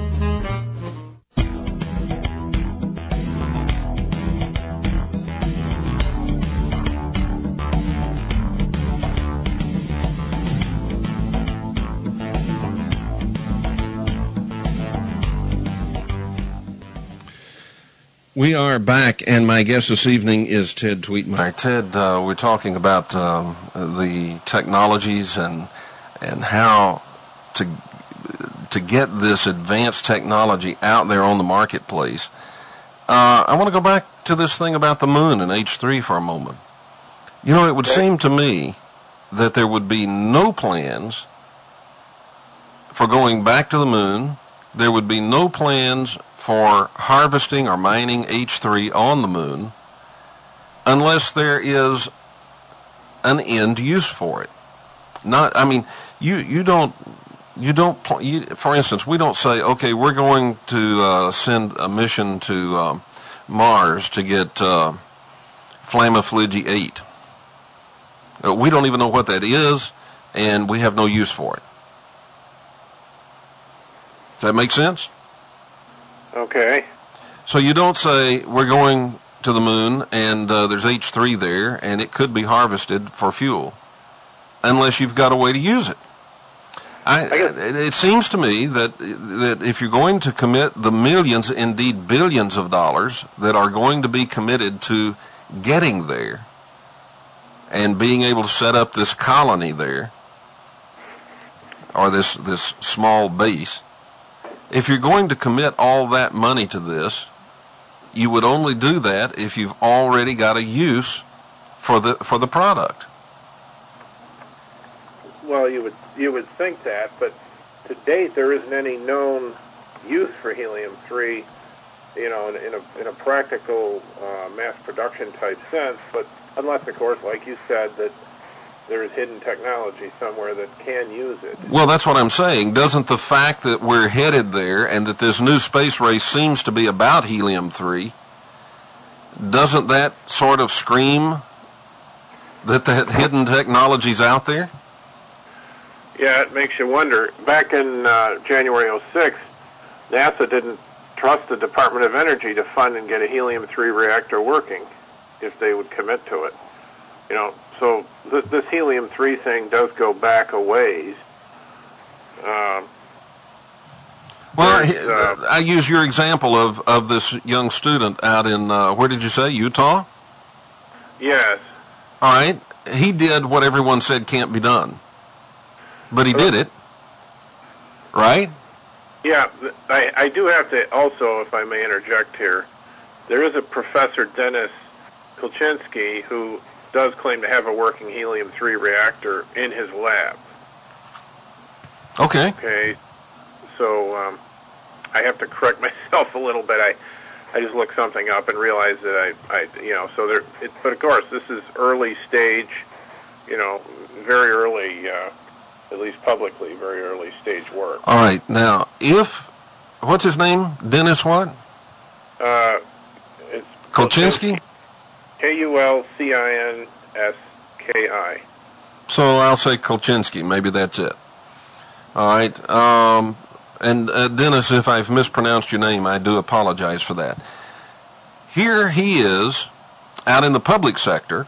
We are back, and my guest this evening is Ted Tweetmeyer. Ted, uh, we're talking about um, the technologies and and how to to get this advanced technology out there on the marketplace. Uh, I want to go back to this thing about the moon and H three for a moment. You know, it would seem to me that there would be no plans for going back to the moon. There would be no plans for harvesting or mining H three on the moon unless there is an end use for it. Not, I mean, you, you don't, you don't, you, for instance, we don't say, okay, we're going to uh, send a mission to uh, Mars to get uh, Flamafligi eight. Uh, we don't even know what that is, and we have no use for it. Does that make sense? Okay. So you don't say we're going to the moon and uh, there's H three there and it could be harvested for fuel unless you've got a way to use it. I, I guess, it, it seems to me that that if you're going to commit the millions, indeed billions of dollars that are going to be committed to getting there and being able to set up this colony there or this this small base, if you're going to commit all that money to this, you would only do that if you've already got a use for the for the product. well, you would you would think that, but to date there isn't any known use for helium three, you know, in, in a in a practical uh, mass production type sense. But unless, of course, like you said, that there is hidden technology somewhere that can use it. Well, that's what I'm saying. Doesn't the fact that we're headed there and that this new space race seems to be about helium three, doesn't that sort of scream that that hidden technology's out there? Yeah, it makes you wonder. Back in uh, January oh six, NASA didn't trust the Department of Energy to fund and get a helium three reactor working if they would commit to it. You know, so th- this helium three thing does go back a ways. Um, well, uh, I use your example of, of this young student out in, uh, where did you say, Utah? Yes. All right. He did what everyone said can't be done. But he did it. Right? Yeah, I, I do have to also, if I may interject here, there is a Professor Dennis Kulczynski who does claim to have a working helium three reactor in his lab. Okay. Okay, so um, I have to correct myself a little bit. I, I just looked something up and realized that I, I you know, so there. It, but of course, this is early stage, you know, very early uh, at least publicly, very early stage work. All right. Now, if, what's his name? Dennis what? Uh, it's Kulczynski? K U L C I N S K I. So I'll say Kulczynski. Maybe that's it. All right. Um, and uh, Dennis, if I've mispronounced your name, I do apologize for that. Here he is out in the public sector,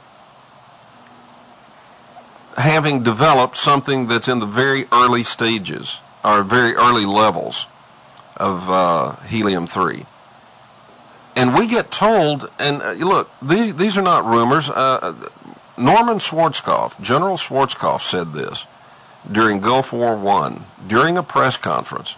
having developed something that's in the very early stages, or very early levels of uh, helium three. And we get told, and uh, look, these, these are not rumors. Uh, Norman Schwarzkopf, General Schwarzkopf said this during Gulf War One, during a press conference.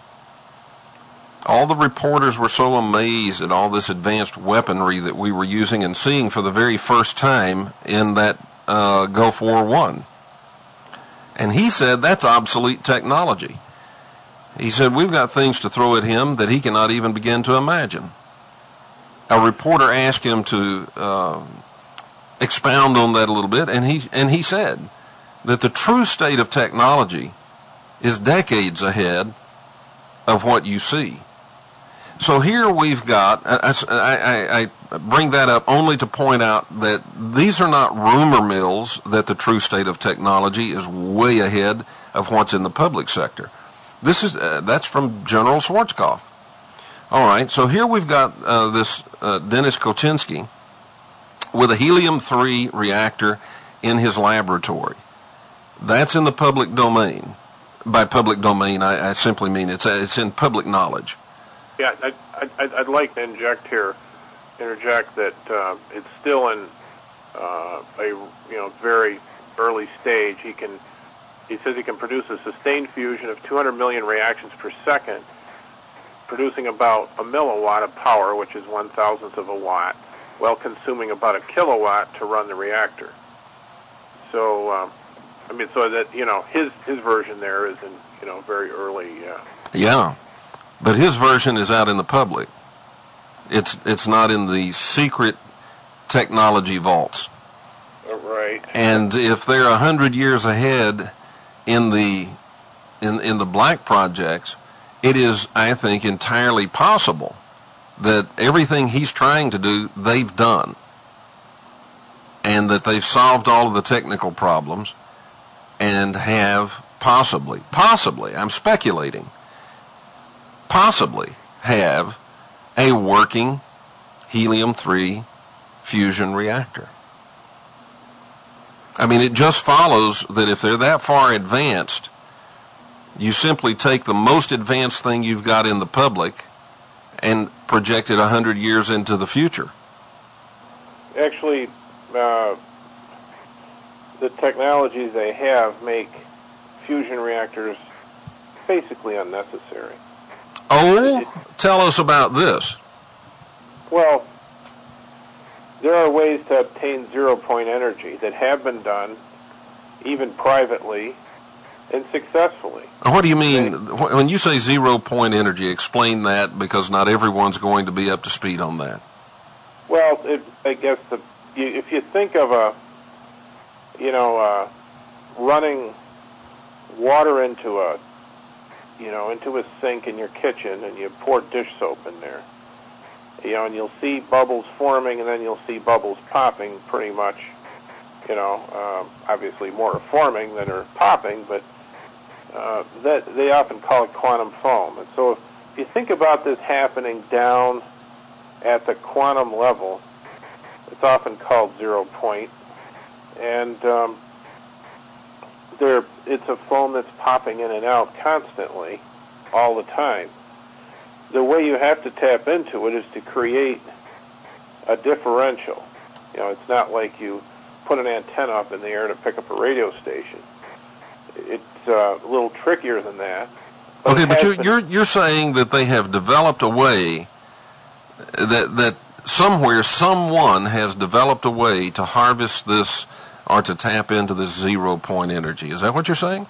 All the reporters were so amazed at all this advanced weaponry that we were using and seeing for the very first time in that uh, Gulf War One. And he said that's obsolete technology. He said we've got things to throw at him that he cannot even begin to imagine. A reporter asked him to uh, expound on that a little bit, and he and he said that the true state of technology is decades ahead of what you see. So here we've got, I, I, I bring that up only to point out that these are not rumor mills that the true state of technology is way ahead of what's in the public sector. This is uh, that's from General Schwarzkopf. All right, so here we've got uh, this uh, Dennis Kulczynski with a helium three reactor in his laboratory. That's in the public domain. By public domain, I, I simply mean it's it's in public knowledge. Yeah, I, I, I'd like to inject here, interject that uh, it's still in uh, a you know very early stage. He can, he says he can produce a sustained fusion of two hundred million reactions per second, producing about a milliwatt of power, which is one thousandth of a watt, while consuming about a kilowatt to run the reactor. So, um, I mean, so that you know his his version there is in you know very early. Uh, yeah. But his version is out in the public. It's it's not in the secret technology vaults. Right. And if they're a hundred years ahead in the in in the black projects, it is, I think, entirely possible that everything he's trying to do, they've done, and that they've solved all of the technical problems, and have possibly, possibly, I'm speculating. possibly have a working helium three fusion reactor. I mean, it just follows that if they're that far advanced, you simply take the most advanced thing you've got in the public and project it one hundred years into the future. Actually, uh, the technologies they have make fusion reactors basically unnecessary. Oh, tell us about this. Well, there are ways to obtain zero-point energy that have been done, even privately, and successfully. What do you mean? When you say zero-point energy, explain that, because not everyone's going to be up to speed on that. Well, it, I guess the, you, if you think of a, you know, uh, running water into a, you know, into a sink in your kitchen, and you pour dish soap in there, you know, and you'll see bubbles forming, and then you'll see bubbles popping pretty much, you know, um, obviously more are forming than are popping, but uh, that they often call it quantum foam. And so if you think about this happening down at the quantum level, it's often called zero point, and um, there it's a foam that's popping in and out constantly, all the time. The way you have to tap into it is to create a differential. You know, it's not like you put an antenna up in the air to pick up a radio station. It's uh, a little trickier than that. But okay, but you're, been, you're you're saying that they have developed a way that that somewhere someone has developed a way to harvest this or to tap into this zero point energy. Is that what you're saying?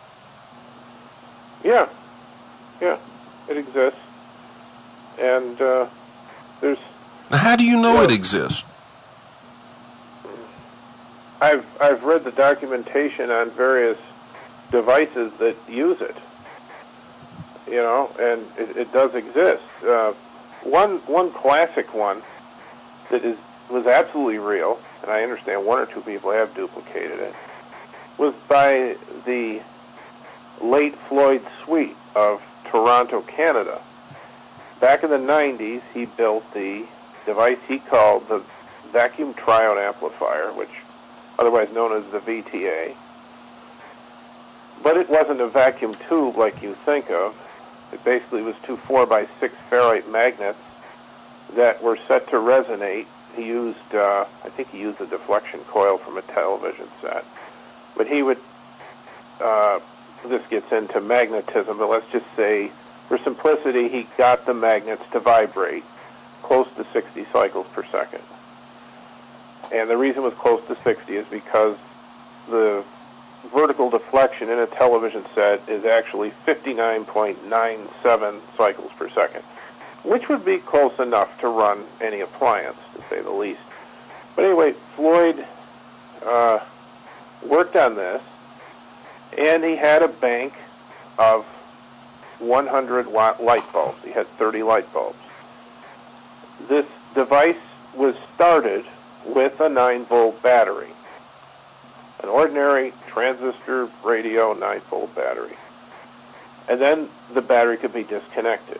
Yeah, yeah, it exists, and uh, there's. Now, how do you know you know, it exists? I've I've read the documentation on various devices that use it. You know, and it, it does exist. Uh, one one classic one that is was absolutely real, and I understand one or two people have duplicated it, was by the late Floyd Sweet of Toronto, Canada. Back in the nineties, he built the device he called the Vacuum Triode Amplifier, which otherwise known as the V T A. But it wasn't a vacuum tube like you think of. It basically was two four by six ferrite magnets that were set to resonate. He used, uh, I think he used a deflection coil from a television set. But he would, uh, this gets into magnetism, but let's just say, for simplicity, he got the magnets to vibrate close to sixty cycles per second. And the reason it was close to sixty is because the vertical deflection in a television set is actually fifty-nine point nine seven cycles per second, which would be close enough to run any appliance, to say the least. But anyway, Floyd uh, worked on this, and he had a bank of one hundred watt light bulbs. He had thirty light bulbs. This device was started with a nine volt battery, an ordinary transistor radio nine volt battery. And then the battery could be disconnected.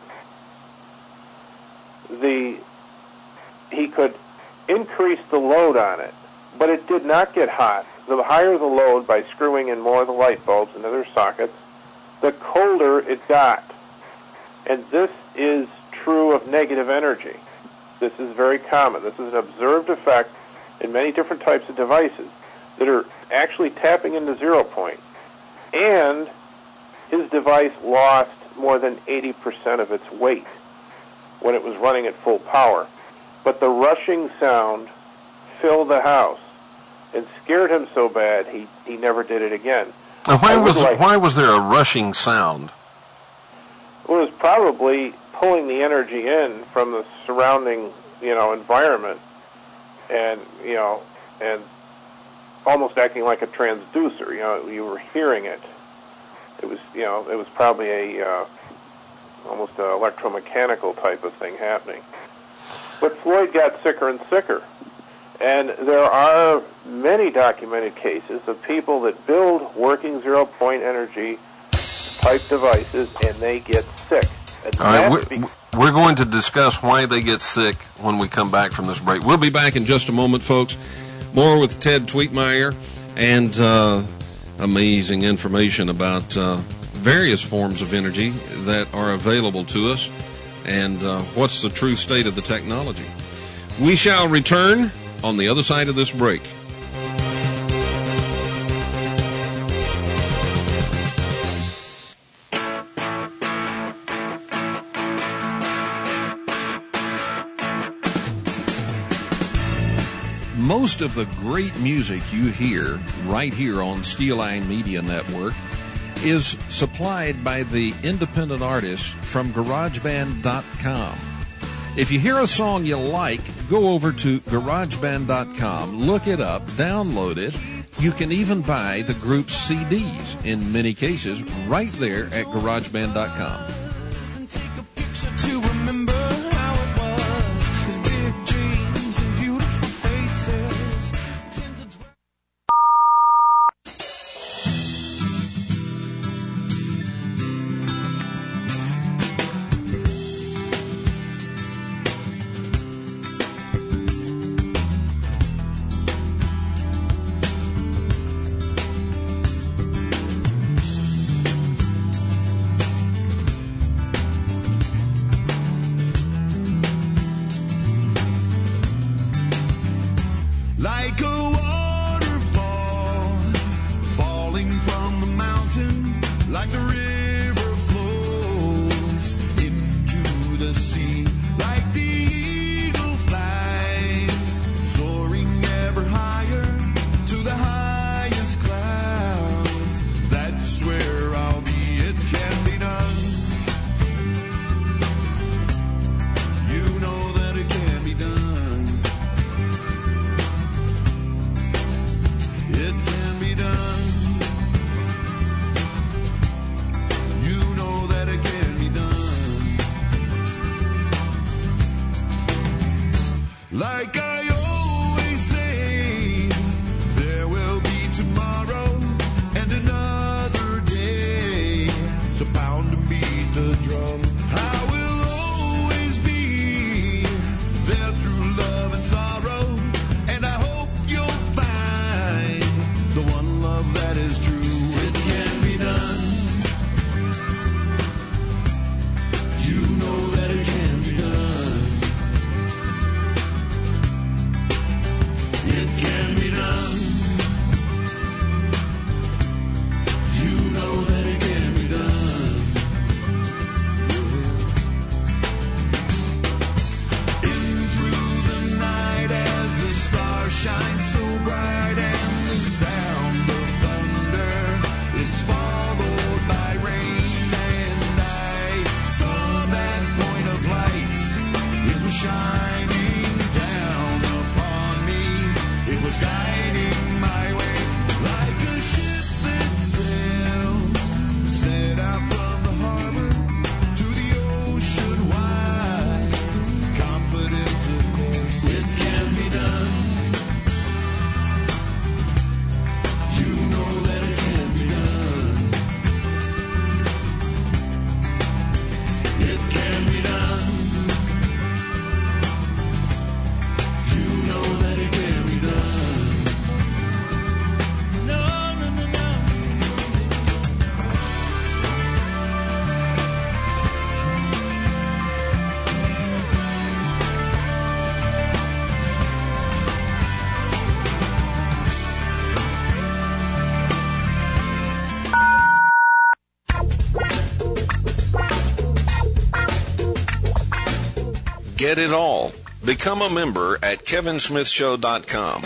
The he could increase the load on it, but it did not get hot. The higher the load by screwing in more of the light bulbs into their sockets, the colder it got. And this is true of negative energy. This is very common. This is an observed effect in many different types of devices that are actually tapping into zero point. And his device lost more than eighty percent of its weight when it was running at full power. But the rushing sound filled the house and scared him so bad he, he never did it again. Now, why was like, why was there a rushing sound? It was probably pulling the energy in from the surrounding, you know, environment, and you know, and almost acting like a transducer. You know, you were hearing it. It was, you know, it was probably a uh, almost an electromechanical type of thing happening. But Floyd got sicker and sicker. And there are many documented cases of people that build working zero-point energy type devices, and they get sick. And All right, that's we're, be- we're going to discuss why they get sick when we come back from this break. We'll be back in just a moment, folks. More with Ted Tweetmeyer and uh, amazing information about uh, various forms of energy that are available to us and uh, what's the true state of the technology. We shall return on the other side of this break. Most of the great music you hear right here on Steel Line Media Network is supplied by the independent artists from GarageBand dot com. If you hear a song you like, go over to GarageBand dot com, look it up, download it. You can even buy the group's C Ds, in many cases, right there at GarageBand dot com. Get it all. Become a member at kevin smith show dot com.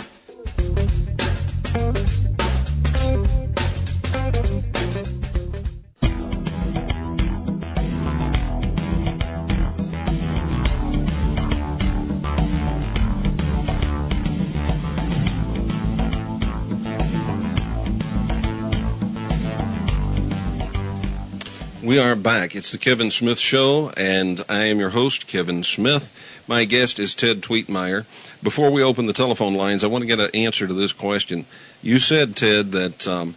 We are back. It's the Kevin Smith Show, and I am your host, Kevin Smith. My guest is Ted Tweetmeyer. Before we open the telephone lines, I want to get an answer to this question. You said, Ted, that um,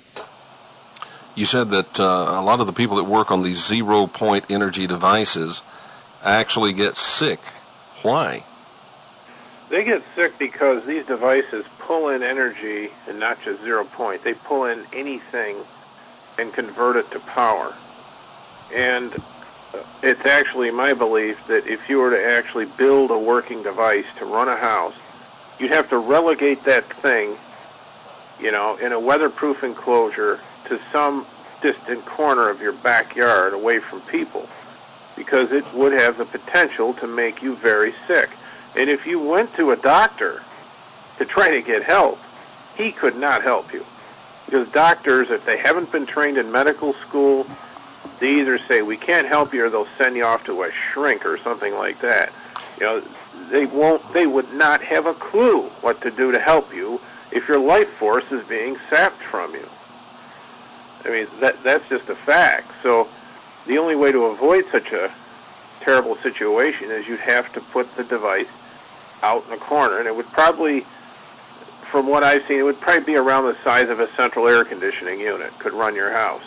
you said that uh, a lot of the people that work on these zero-point energy devices actually get sick. Why? They get sick because these devices pull in energy, and not just zero point. They pull in anything and convert it to power. And it's actually my belief that if you were to actually build a working device to run a house, you'd have to relegate that thing, you know, in a weatherproof enclosure to some distant corner of your backyard away from people, because it would have the potential to make you very sick. And if you went to a doctor to try to get help, he could not help you. Because doctors, if they haven't been trained in medical school, they either say, we can't help you, or they'll send you off to a shrink or something like that. You know, they won't, they would not have a clue what to do to help you if your life force is being sapped from you. I mean, that that's just a fact. So the only way to avoid such a terrible situation is you'd have to put the device out in a corner, and it would probably, from what I've seen, it would probably be around the size of a central air conditioning unit, could run your house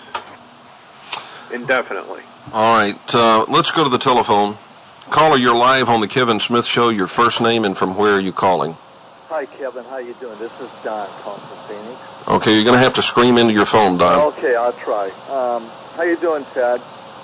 indefinitely. All right, uh, let's go to the telephone. Caller, you're live on the Kevin Smith Show. Your first name and from where are you calling? Hi, Kevin. How you doing? This is Don calling from Phoenix. Okay, you're going to have to scream into your phone, Don. Okay, I'll try. Um, how you doing, Ted?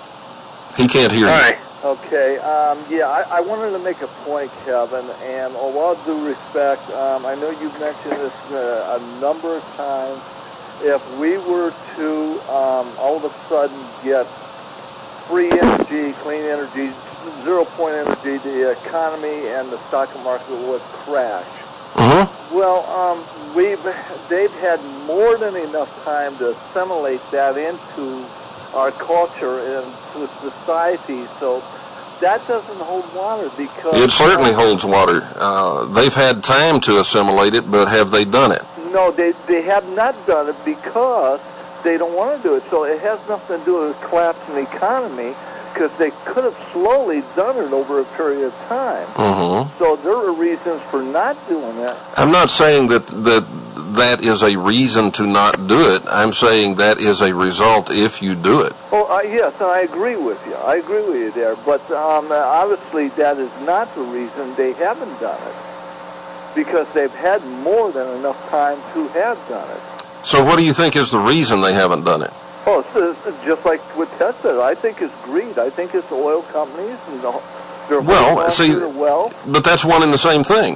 He can't hear you. Hi. Okay, um, yeah, I, I wanted to make a point, Kevin, and with all due respect, um, I know you've mentioned this uh, a number of times. If we were to um, all of a sudden get free energy, clean energy, zero-point energy, the economy and the stock market would crash. Mm-hmm. Well, um, we've they've had more than enough time to assimilate that into our culture and to society, so that doesn't hold water because... It certainly holds water. Uh, they've had time to assimilate it, but have they done it? No, they they have not done it because they don't want to do it. So it has nothing to do with collapse in the economy, because they could have slowly done it over a period of time. Mm-hmm. So there are reasons for not doing it. I'm not saying that that that is a reason to not do it. I'm saying that is a result if you do it. Oh, uh, yes, and I agree with you. I agree with you there. But um, obviously that is not the reason they haven't done it, because they've had more than enough time to have done it. So what do you think is the reason they haven't done it? Oh, so it's just like what Ted said. I think it's greed. I think it's oil companies and the, their well, see, wealth. But that's one and the same thing.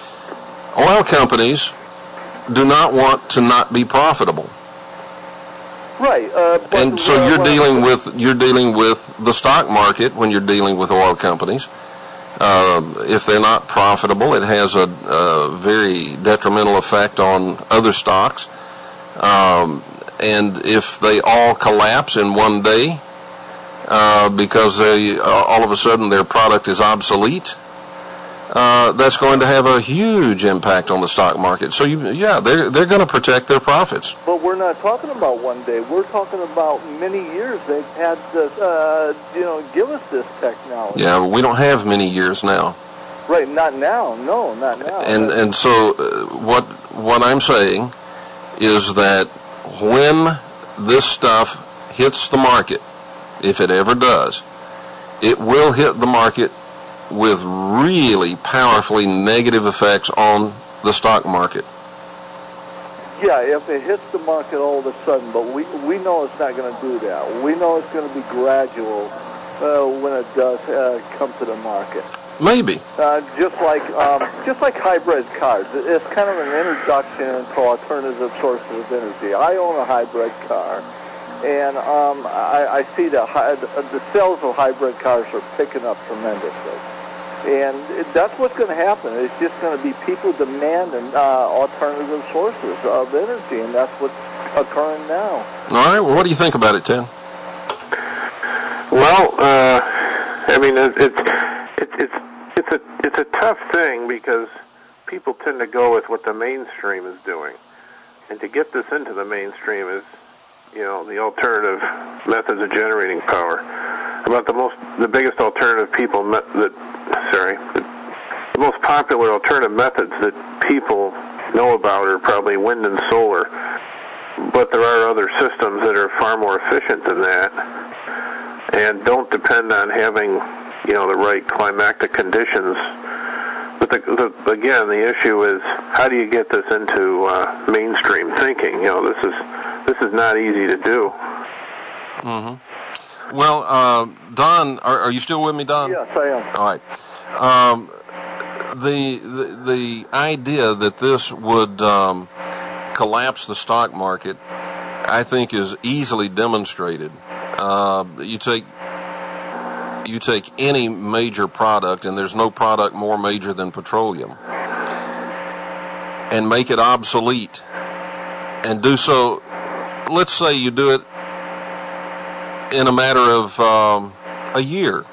Oil companies do not want to not be profitable. Right. Uh, but and so uh, you're well, dealing with you're dealing with the stock market when you're dealing with oil companies. Uh, if they're not profitable, it has a, a very detrimental effect on other stocks. Um, and if they all collapse in one day uh, because they uh, all of a sudden their product is obsolete, uh, that's going to have a huge impact on the stock market. So you, yeah, they're they're going to protect their profits. But we're not talking about one day. We're talking about many years they've had to, uh, you know, give us this technology. Yeah, but we don't have many years now. Right, not now. No, not now. And and so uh, what what I'm saying is that when this stuff hits the market, if it ever does, it will hit the market with really powerfully negative effects on the stock market. Yeah, if it hits the market all of a sudden, but we we know it's not going to do that. We know it's going to be gradual uh, when it does uh, come to the market. Maybe. Uh, just like um, just like hybrid cars. It's kind of an introduction into alternative sources of energy. I own a hybrid car, and um, I, I see that hi- the sales of hybrid cars are picking up tremendously. And it, that's what's going to happen. It's just going to be people demanding uh, alternative sources of energy, and that's what's occurring now. All right. Well, what do you think about it, Tim? Well, uh, I mean, it, it's it's it's it's a it's a tough thing because people tend to go with what the mainstream is doing, and to get this into the mainstream is, you know, the alternative methods of generating power. About the most, the biggest alternative people met, that, sorry, the, the most popular alternative methods that people know about are probably wind and solar. But there are other systems that are far more efficient than that, and don't depend on having, you know, the right climactic conditions. But the, the, again, the issue is how do you get this into uh, mainstream thinking? You know, this is this is not easy to do. Mm-hmm. Well, uh, Don, are, are you still with me, Don? Yes, I am. All right. Um, the, the the idea that this would um, collapse the stock market, I think, is easily demonstrated. Uh, you take you take any major product, and there's no product more major than petroleum, and make it obsolete, and do so. Let's say you do it in a matter of um, a year.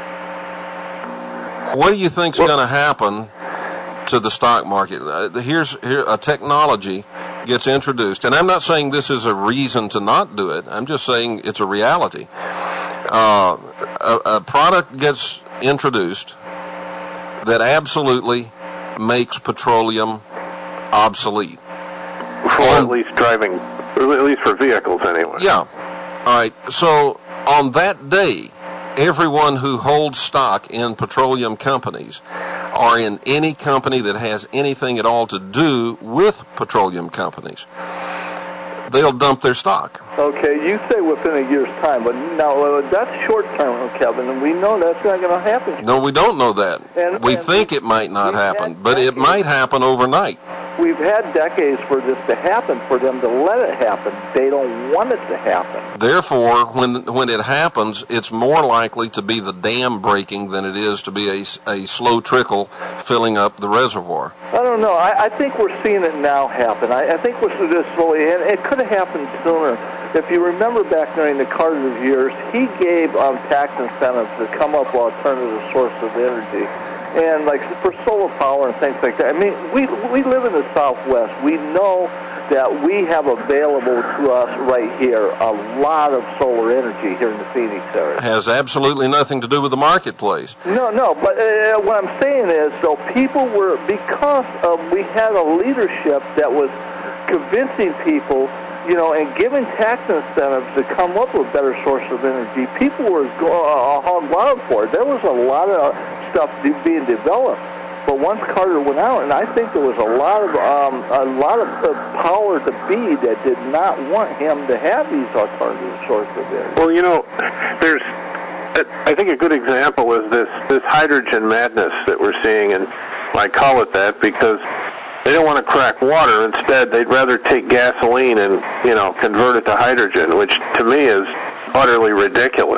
What do you think's going to happen to the stock market? Uh, here's here a technology gets introduced, and I'm not saying this is a reason to not do it. I'm just saying it's a reality. Uh, a, a product gets introduced that absolutely makes petroleum obsolete. For at least driving, at least for vehicles anyway. Yeah. All right. So on that day, everyone who holds stock in petroleum companies or in any company that has anything at all to do with petroleum companies, they'll dump their stock. Okay, you say within a year's time, but now uh, that's short term, Kevin, and we know that's not going to happen. No, we don't know that. And, we and think it might not happen, but it decades. might happen overnight. We've had decades for this to happen, for them to let it happen. They don't want it to happen. Therefore, when when it happens, it's more likely to be the dam breaking than it is to be a, a slow trickle filling up the reservoir. I don't know. I, I think we're seeing it now happen. I, I think we're this slowly, and it could have happened sooner. If you remember back during the Carter years, he gave um, tax incentives to come up with alternative sources of energy. And like for solar power and things like that. I mean, we we live in the Southwest. We know that we have available to us right here a lot of solar energy here in the Phoenix area. Has absolutely nothing to do with the marketplace. No, no. But uh, what I'm saying is, so people were, because of we had a leadership that was convincing people, you know, and giving tax incentives to come up with better sources of energy. People were go, uh, hog wild for it. There was a lot of stuff being developed, but once Carter went out, and I think there was a lot of um, a lot of uh, power to be that did not want him to have these alternative sources of energy. Well, you know, there's, I think a good example is this this hydrogen madness that we're seeing, and I call it that because they don't want to crack water. Instead, they'd rather take gasoline and, you know, convert it to hydrogen, which to me is utterly ridiculous.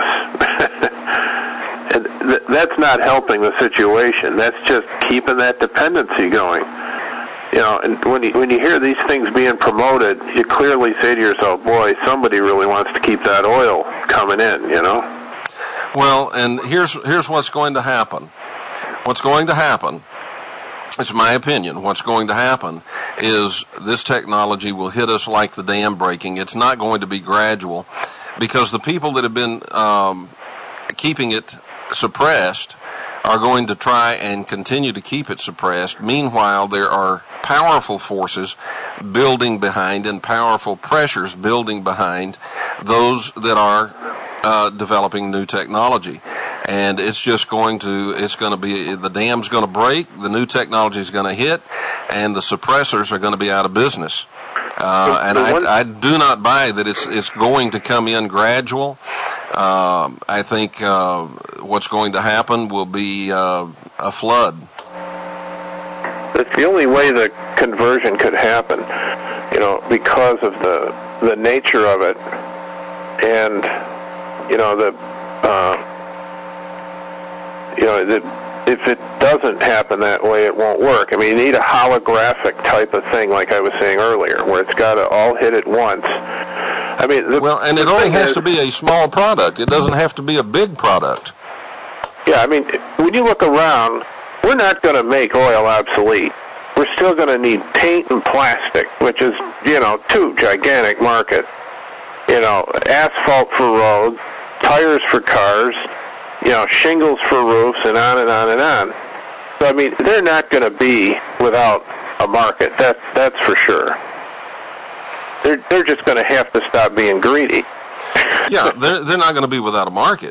And th- that's not helping the situation. That's just keeping that dependency going. You know, and when you, when you hear these things being promoted, you clearly say to yourself, boy, somebody really wants to keep that oil coming in, you know? Well, and here's here's what's going to happen. What's going to happen, it's my opinion, what's going to happen is this technology will hit us like the dam breaking. It's not going to be gradual because the people that have been um, keeping it suppressed are going to try and continue to keep it suppressed. Meanwhile, there are powerful forces building behind and powerful pressures building behind those that are uh, developing new technology. And it's just going to, it's going to be, the dam's going to break, the new technology is going to hit, and the suppressors are going to be out of business. Uh, and I, I do not buy that it's it's going to come in gradual. Uh, I think uh, what's going to happen will be uh, a flood. It's the only way the conversion could happen, you know, because of the the nature of it, and you know the uh, you know the if it doesn't happen that way, it won't work. I mean, you need a holographic type of thing, like I was saying earlier, where it's got to all hit at once. I mean, the, well, and the it only thing has is, to be a small product. It doesn't have to be a big product. Yeah, I mean, when you look around, we're not going to make oil obsolete. We're still going to need paint and plastic, which is, you know, two gigantic markets. You know, asphalt for roads, tires for cars, you know, shingles for roofs, and on and on and on. So, I mean, they're not going to be without a market. That, that's for sure. They're, they're just going to have to stop being greedy. Yeah, they're, they're not going to be without a market.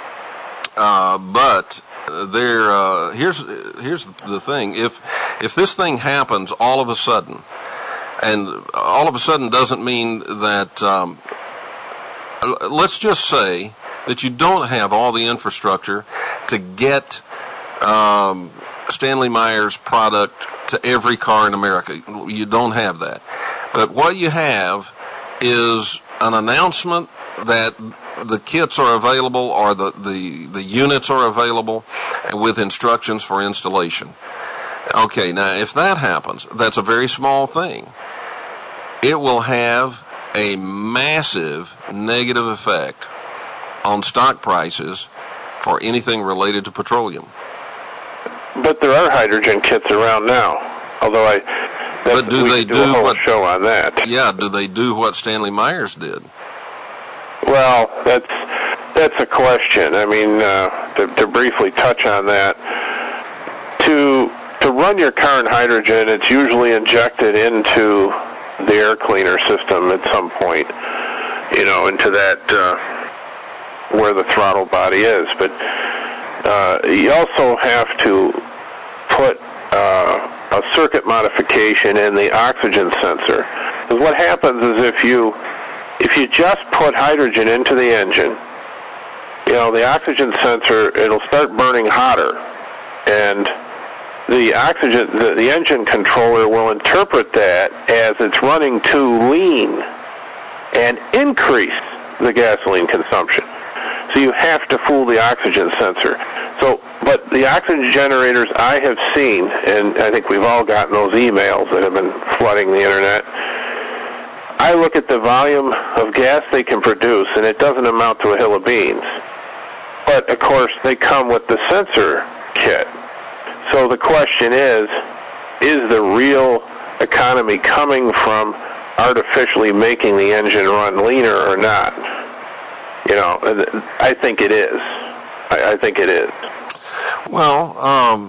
Uh, but they're, uh, here's, here's the thing. If, if this thing happens all of a sudden, and all of a sudden doesn't mean that, um, let's just say that you don't have all the infrastructure to get um, Stanley Meyer's product to every car in America. You don't have that. But what you have is an announcement that the kits are available, or the, the, the units are available with instructions for installation. Okay, now if that happens, that's a very small thing. It will have a massive negative effect on stock prices for anything related to petroleum. But there are hydrogen kits around now, although I... But do they do, do a whole what? Show on that? Yeah. Do they do what Stanley Meyer's did? Well, that's that's a question. I mean, uh, to, to briefly touch on that, to to run your car in hydrogen, it's usually injected into the air cleaner system at some point. You know, into that uh, where the throttle body is. But uh, you also have to put Uh, a circuit modification in the oxygen sensor. Because what happens is if you if you just put hydrogen into the engine, you know, the oxygen sensor, it'll start burning hotter, and the oxygen the, the engine controller will interpret that as it's running too lean and increase the gasoline consumption. So you have to fool the oxygen sensor. So, but the oxygen generators I have seen, and I think we've all gotten those emails that have been flooding the internet, I look at the volume of gas they can produce, and it doesn't amount to a hill of beans. But, of course, they come with the sensor kit. So the question is, is the real economy coming from artificially making the engine run leaner or not? You know, I think it is. I, I think it is. Well, um,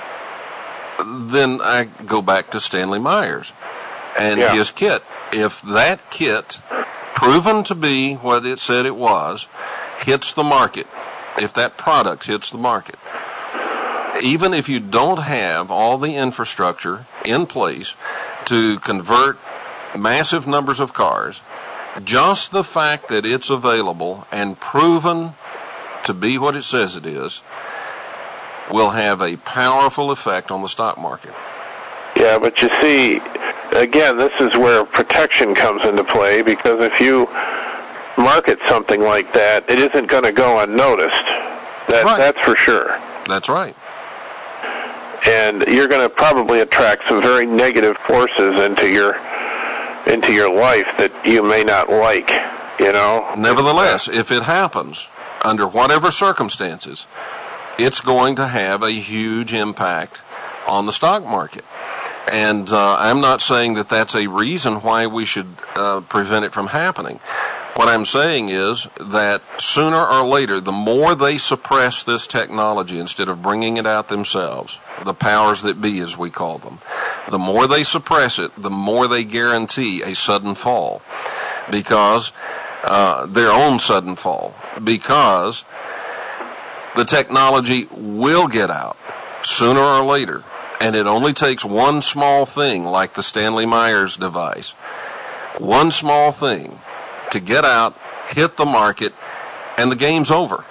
then I go back to Stanley Meyer's and yeah. his kit. If that kit, proven to be what it said it was, hits the market, if that product hits the market, even if you don't have all the infrastructure in place to convert massive numbers of cars, just the fact that it's available and proven to be what it says it is will have a powerful effect on the stock market. Yeah, but you see, again, this is where protection comes into play, because if you market something like that, it isn't going to go unnoticed. That, right. That's for sure. That's right. And you're going to probably attract some very negative forces into your into your life that you may not like, you know? Nevertheless, if it happens, under whatever circumstances, it's going to have a huge impact on the stock market. And uh, I'm not saying that that's a reason why we should uh, prevent it from happening. What I'm saying is that sooner or later, the more they suppress this technology instead of bringing it out themselves, the powers that be, as we call them, the more they suppress it, the more they guarantee a sudden fall, because uh, their own sudden fall, because the technology will get out sooner or later, and it only takes one small thing, like the Stanley Meyer's device, one small thing to get out, hit the market, and the game's over.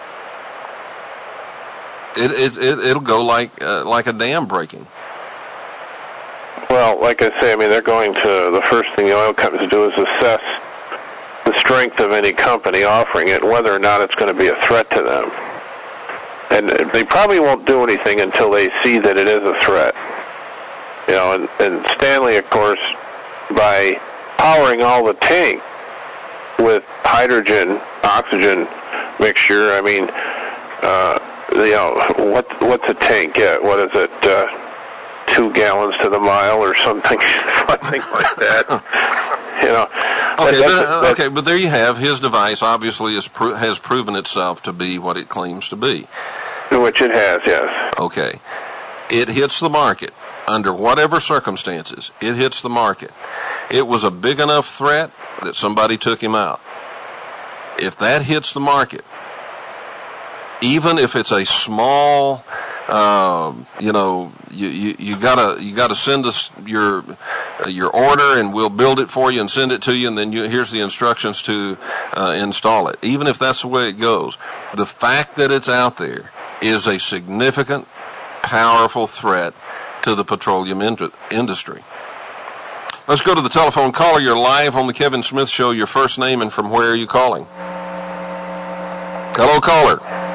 It, it, it, it'll go like uh, like a dam breaking. Well, like I say, I mean, they're going to, the first thing the oil companies do is assess the strength of any company offering it, whether or not it's going to be a threat to them. and they probably won't do anything until they see that it is a threat. You know, and, and Stanley, of course, by powering all the tank with hydrogen, oxygen mixture, I mean, uh, you know, what what's a tank get? What is it? Uh, two gallons to the mile or something, something like that. You know. Okay, that's, but, that's, okay, but there you have his device. Obviously, is pro- has proven itself to be what it claims to be. Which it has, yes. Okay, it hits the market under whatever circumstances. It hits the market. It was a big enough threat that somebody took him out. If that hits the market, even if it's a small, uh, you know, you, you, you gotta you gotta send us your uh, your order and we'll build it for you and send it to you, and then you, here's the instructions to uh, install it. Even if that's the way it goes, the fact that it's out there is a significant, powerful threat to the petroleum ind- industry. Let's go to the telephone caller. You're live on the Kevin Smith Show. Your first name and from where are you calling? Hello, caller.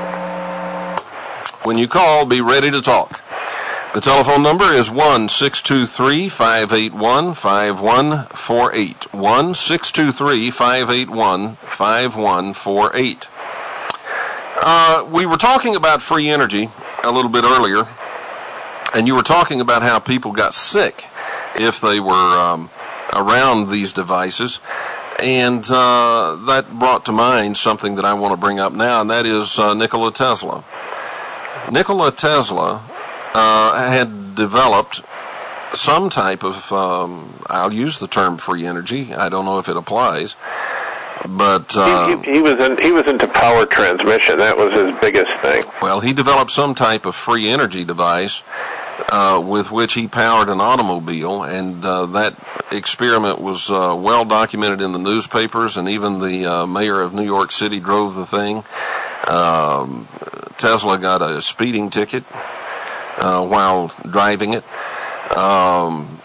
When you call, be ready to talk. The telephone number is one six two three, five eight one, five one four eight. one six two three, five eight one, five one four eight. Uh, we were talking about free energy a little bit earlier, and you were talking about how people got sick if they were um, around these devices. And uh, that brought to mind something that I want to bring up now, and that is uh, Nikola Tesla. Nikola Tesla uh, had developed some type of, um, I'll use the term free energy. I don't know if it applies, but uh, he, he, he was in, he was into power transmission. That was his biggest thing. Well, he developed some type of free energy device uh, with which he powered an automobile, and uh, that experiment was uh, well documented in the newspapers, and even the uh, mayor of New York City drove the thing. Um, Tesla got a speeding ticket uh, while driving it, um,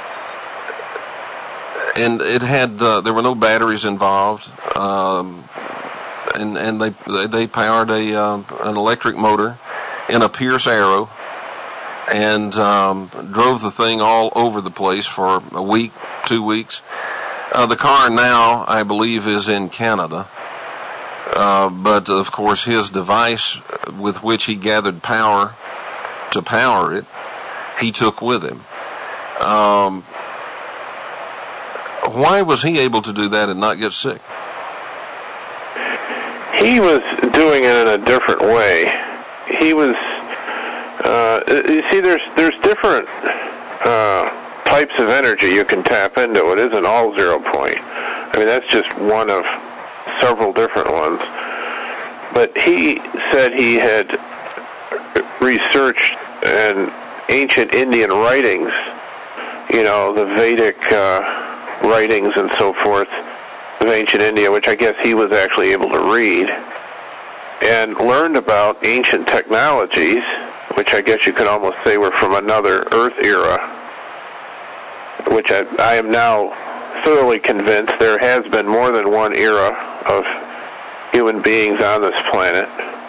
and it had uh, there were no batteries involved, um, and and they they powered a uh, an electric motor in a Pierce Arrow, and um, drove the thing all over the place for a week, two weeks. Uh, the car now, I believe, is in Canada. Uh, but, of course, his device with which he gathered power to power it, he took with him. Um, why was he able to do that and not get sick? He was doing it in a different way. He was, uh, you see, there's there's different uh, types of energy you can tap into. It isn't all zero point. I mean, that's just one of several different ones. But he said he had researched in ancient Indian writings, you know, the Vedic uh, writings and so forth of ancient India, which I guess he was actually able to read, and learned about ancient technologies, which I guess you could almost say were from another Earth era, which I, I am now thoroughly convinced there has been more than one era of human beings on this planet,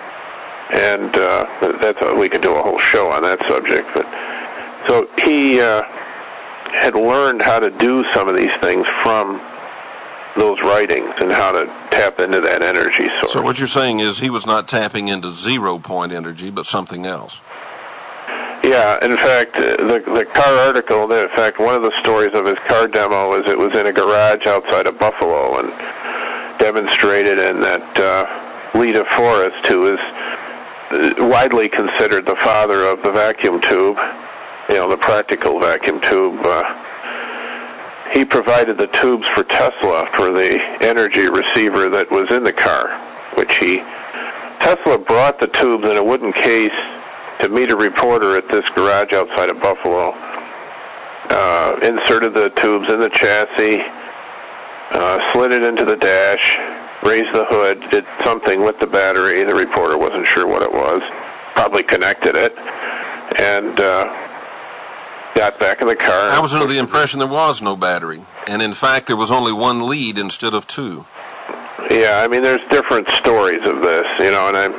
and uh, that's a, we could do a whole show on that subject. But so he uh, had learned how to do some of these things from those writings and how to tap into that energy source. So what you're saying is he was not tapping into zero point energy, but something else. Yeah, in fact, the the car article, in fact, one of the stories of his car demo is it was in a garage outside of Buffalo and demonstrated in that uh, Lita Forrest, who is widely considered the father of the vacuum tube, you know, the practical vacuum tube. Uh, he provided the tubes for Tesla for the energy receiver that was in the car, which he, Tesla brought the tubes in a wooden case to meet a reporter at this garage outside of Buffalo, uh, inserted the tubes in the chassis, uh, slid it into the dash, raised the hood, did something with the battery. The reporter wasn't sure what it was, probably connected it, and uh, got back in the car. I was under the impression there was no battery, and in fact there was only one lead instead of two. Yeah, I mean, there's different stories of this, you know, and I'm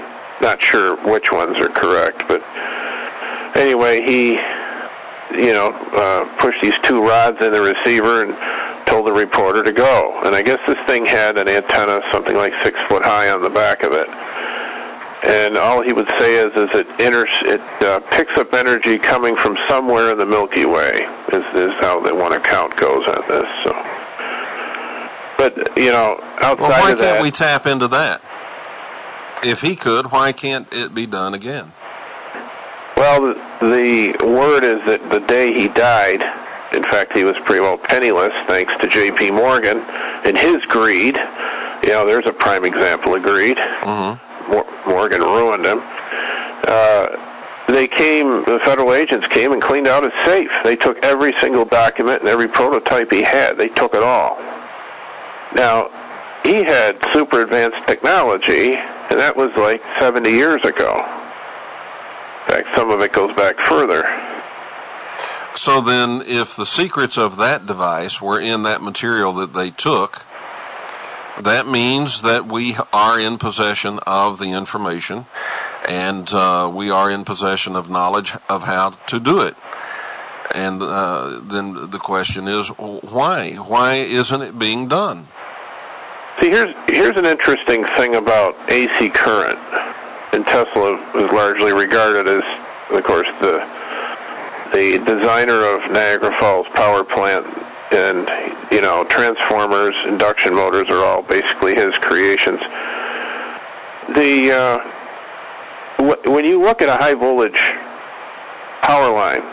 not sure which ones are correct, but anyway, he, you know, uh, pushed these two rods in the receiver and told the reporter to go. And I guess this thing had an antenna something like six foot high on the back of it. And all he would say is, is it inter- it uh, picks up energy coming from somewhere in the Milky Way, is, is how the one account goes on this. So, but, you know, outside well, why of that... can't we tap into that? If he could, why can't it be done again? Well, the, the word is that the day he died, in fact, he was pretty well penniless, thanks to J P Morgan and his greed. You know, there's a prime example of greed. Mm-hmm. Morgan ruined him. Uh, they came, the federal agents came and cleaned out his safe. They took every single document and every prototype he had. They took it all. Now, he had super advanced technology, and that was like seventy years ago. In fact, some of it goes back further. So then, if the secrets of that device were in that material that they took, that means that we are in possession of the information, and uh, we are in possession of knowledge of how to do it. And uh, then the question is, why? Why isn't it being done? See, here's here's an interesting thing about A C current. And Tesla is largely regarded as, of course, the the designer of Niagara Falls power plant. And, you know, transformers, induction motors are all basically his creations. The uh, w- when you look at a high voltage power line,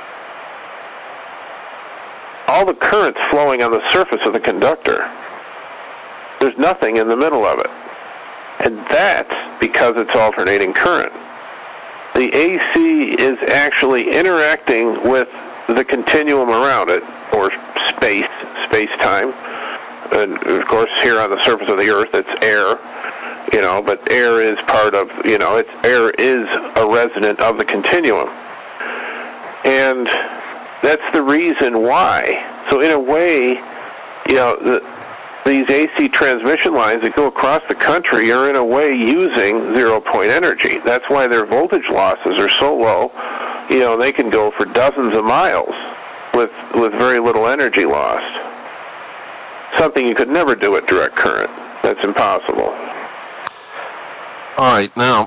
all the current's flowing on the surface of the conductor. There's nothing in the middle of it. And that's because it's alternating current. The A C is actually interacting with the continuum around it, or space, space-time. And, of course, here on the surface of the Earth, it's air, you know, but air is part of, you know, it's air is a resident of the continuum. And that's the reason why. So, in a way, you know, the, these A C transmission lines that go across the country are, in a way, using zero-point energy. That's why their voltage losses are so low. You know, they can go for dozens of miles with with very little energy lost. Something you could never do at direct current. That's impossible. All right, now,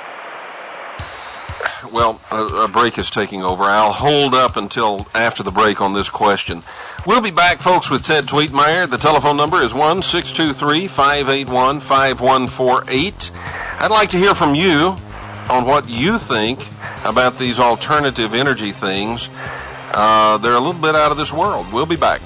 well, a, a break is taking over. I'll hold up until after the break on this question. We'll be back, folks, with Ted Tweetmeyer. The telephone number is one six two three, five eight one, five one four eight. I'd like to hear from you on what you think about these alternative energy things. Uh, they're a little bit out of this world. We'll be back.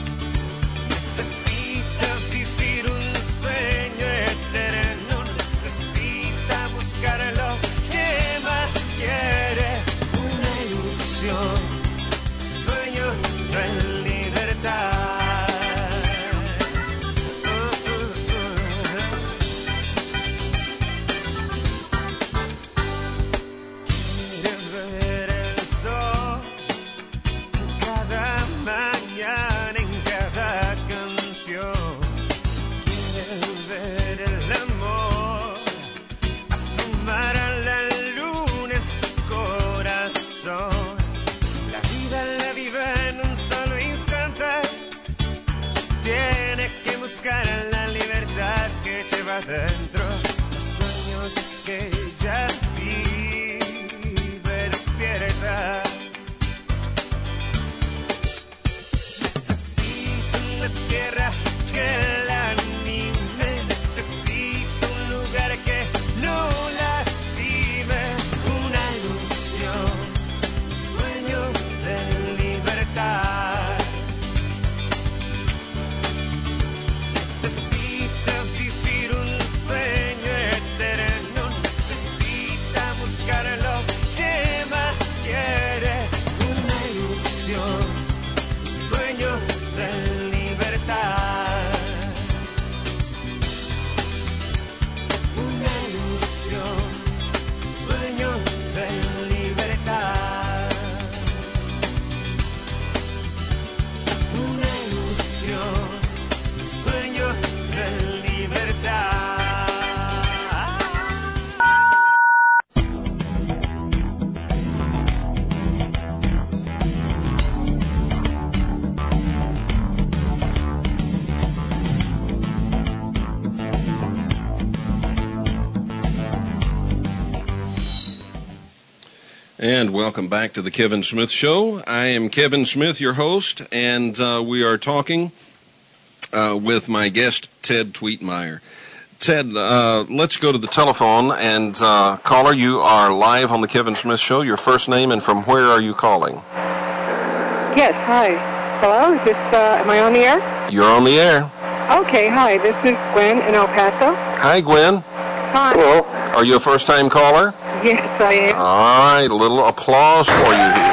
Necesito vivir un sueño eterno. adentro, los sueños que ya vive despierta. Necesito una tierra que la anime, necesito un lugar que no lastime, una ilusión, un sueño de libertad. Necesita vivir un sueño eterno, necesita buscar lo que más quiere, una ilusión, un sueño de libertad. Una ilusión, un sueño de libertad. Una ilusión, un sueño de libertad. And welcome back to the Kevin Smith Show. I am Kevin Smith, your host, and uh, we are talking uh, with my guest, Ted Tweetmeyer. Ted, uh, let's go to the telephone, and uh, caller, you are live on the Kevin Smith Show. Your first name and from where are you calling? Yes, hi. Hello, is this, uh, am I on the air? You're on the air. Okay, hi, this is Gwen in El Paso. Hi, Gwen. Hi. Hello. Are you a first-time caller? Yes, I am. All right, a little applause for you here.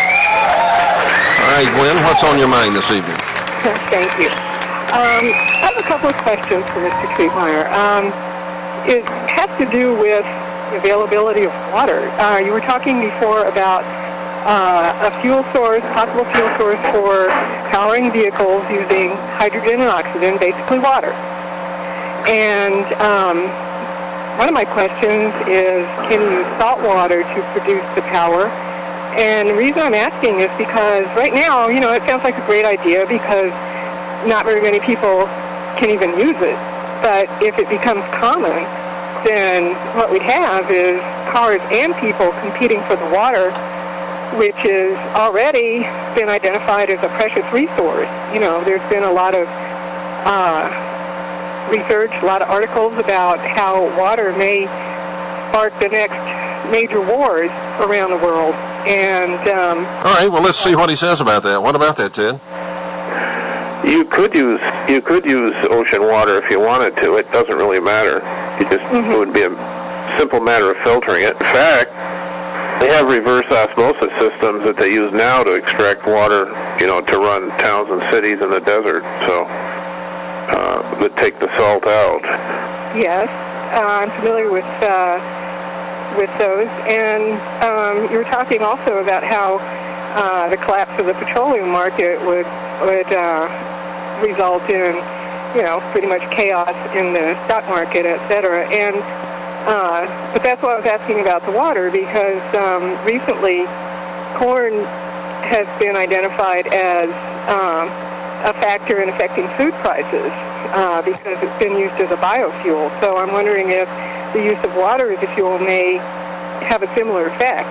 All right, Gwen, what's on your mind this evening? Thank you. Um, I have a couple of questions for Mister Tweetmeyer. Um, it has to do with the availability of water. Uh, you were talking before about uh, a fuel source, possible fuel source for powering vehicles using hydrogen and oxygen, basically water. And um, one of my questions is, can you use salt water to produce the power? And the reason I'm asking is because right now, you know, it sounds like a great idea because not very many people can even use it. But if it becomes common, then what we'd have is cars and people competing for the water, which has already been identified as a precious resource. You know, there's been a lot of uh, research, a lot of articles about how water may spark the next major wars around the world. And um, all right, well, let's see what he says about that. What about that, Ted? You could use you could use ocean water if you wanted to. It doesn't really matter. You just Mhm. it would be a simple matter of filtering it. In fact, they have reverse osmosis systems that they use now to extract water, you know, to run towns and cities in the desert. So uh, that take the salt out. yes, uh, I'm familiar with uh, with those. And um, you were talking also about how uh, the collapse of the petroleum market would would uh, result in, you know, pretty much chaos in the stock market, et cetera. And uh, but that's why I was asking about the water, because um, recently corn has been identified as um, a factor in affecting food prices uh, because it's been used as a biofuel. So I'm wondering if the use of water as a fuel may have a similar effect.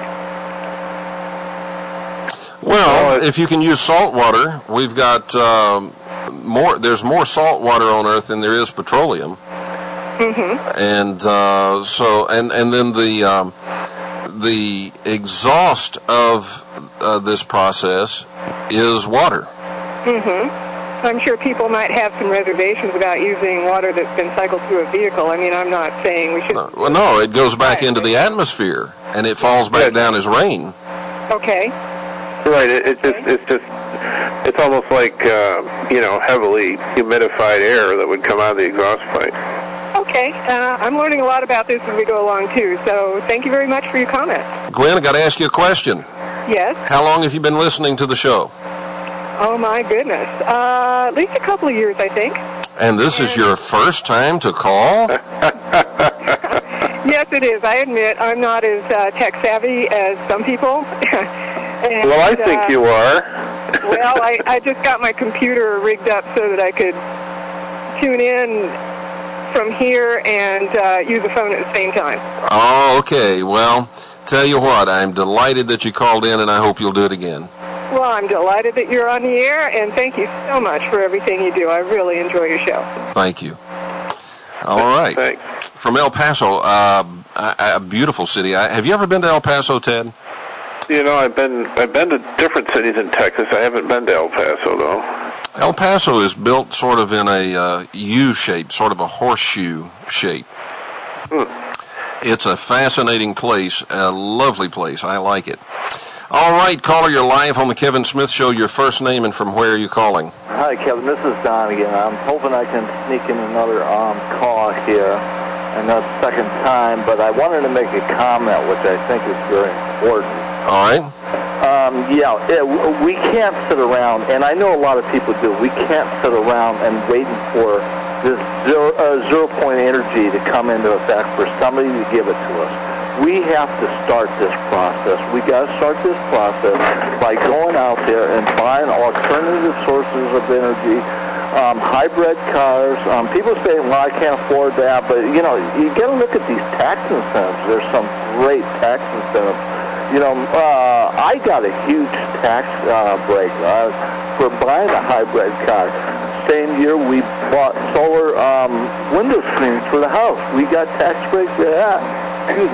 Well, if you can use salt water, we've got um, more. There's more salt water on Earth than there is petroleum, Mm-hmm. and uh, so and and then the um, the exhaust of uh, this process is water. Mm-hmm. I'm sure people might have some reservations about using water that's been cycled through a vehicle. I mean, I'm not saying we should... No, well, no, it goes back into the atmosphere, and it falls back down as rain. Okay. Right. It, it just it's just it's almost like uh, you know heavily humidified air that would come out of the exhaust pipe. Okay. Uh, I'm learning a lot about this as we go along, too. So thank you very much for your comments. Gwen, I got to ask you a question. Yes? How long have you been listening to the show? Oh, my goodness. Uh, at least a couple of years, I think. And this is your first time to call? Yes, it is. I admit I'm not as uh, tech-savvy as some people. And, Well, I think uh, you are. Well, I, I just got my computer rigged up so that I could tune in from here and uh, use the phone at the same time. Oh, okay. Well, tell you what, I'm delighted that you called in, and I hope you'll do it again. Well, I'm delighted that you're on the air, and thank you so much for everything you do. I really enjoy your show. Thank you. All right. Thanks. From El Paso, uh, a, a beautiful city. I, have you ever been to El Paso, Ted? You know, I've been I've been to different cities in Texas. I haven't been to El Paso, though. El Paso is built sort of in a uh, U shape, sort of a horseshoe shape. Hmm. It's a fascinating place, a lovely place. I like it. All right, caller, you're live on the Kevin Smith Show. Your first name and from where are you calling? Hi, Kevin. This is Don again. I'm hoping I can sneak in another um, call here, and that's the second time, but I wanted to make a comment, which I think is very important. All right. Um, yeah, it, we can't sit around, and I know a lot of people do, we can't sit around and waiting for this zero, uh, zero-point energy to come into effect for somebody to give it to us. We have to start this process. We got to start this process by going out there and buying alternative sources of energy, um, hybrid cars. Um, people say, well, I can't afford that, but, you know, you got to look at these tax incentives. There's some great tax incentives. You know, uh, I got a huge tax uh, break uh, for buying a hybrid car. Same year we bought solar um, window screens for the house. We got tax breaks for that. Excuse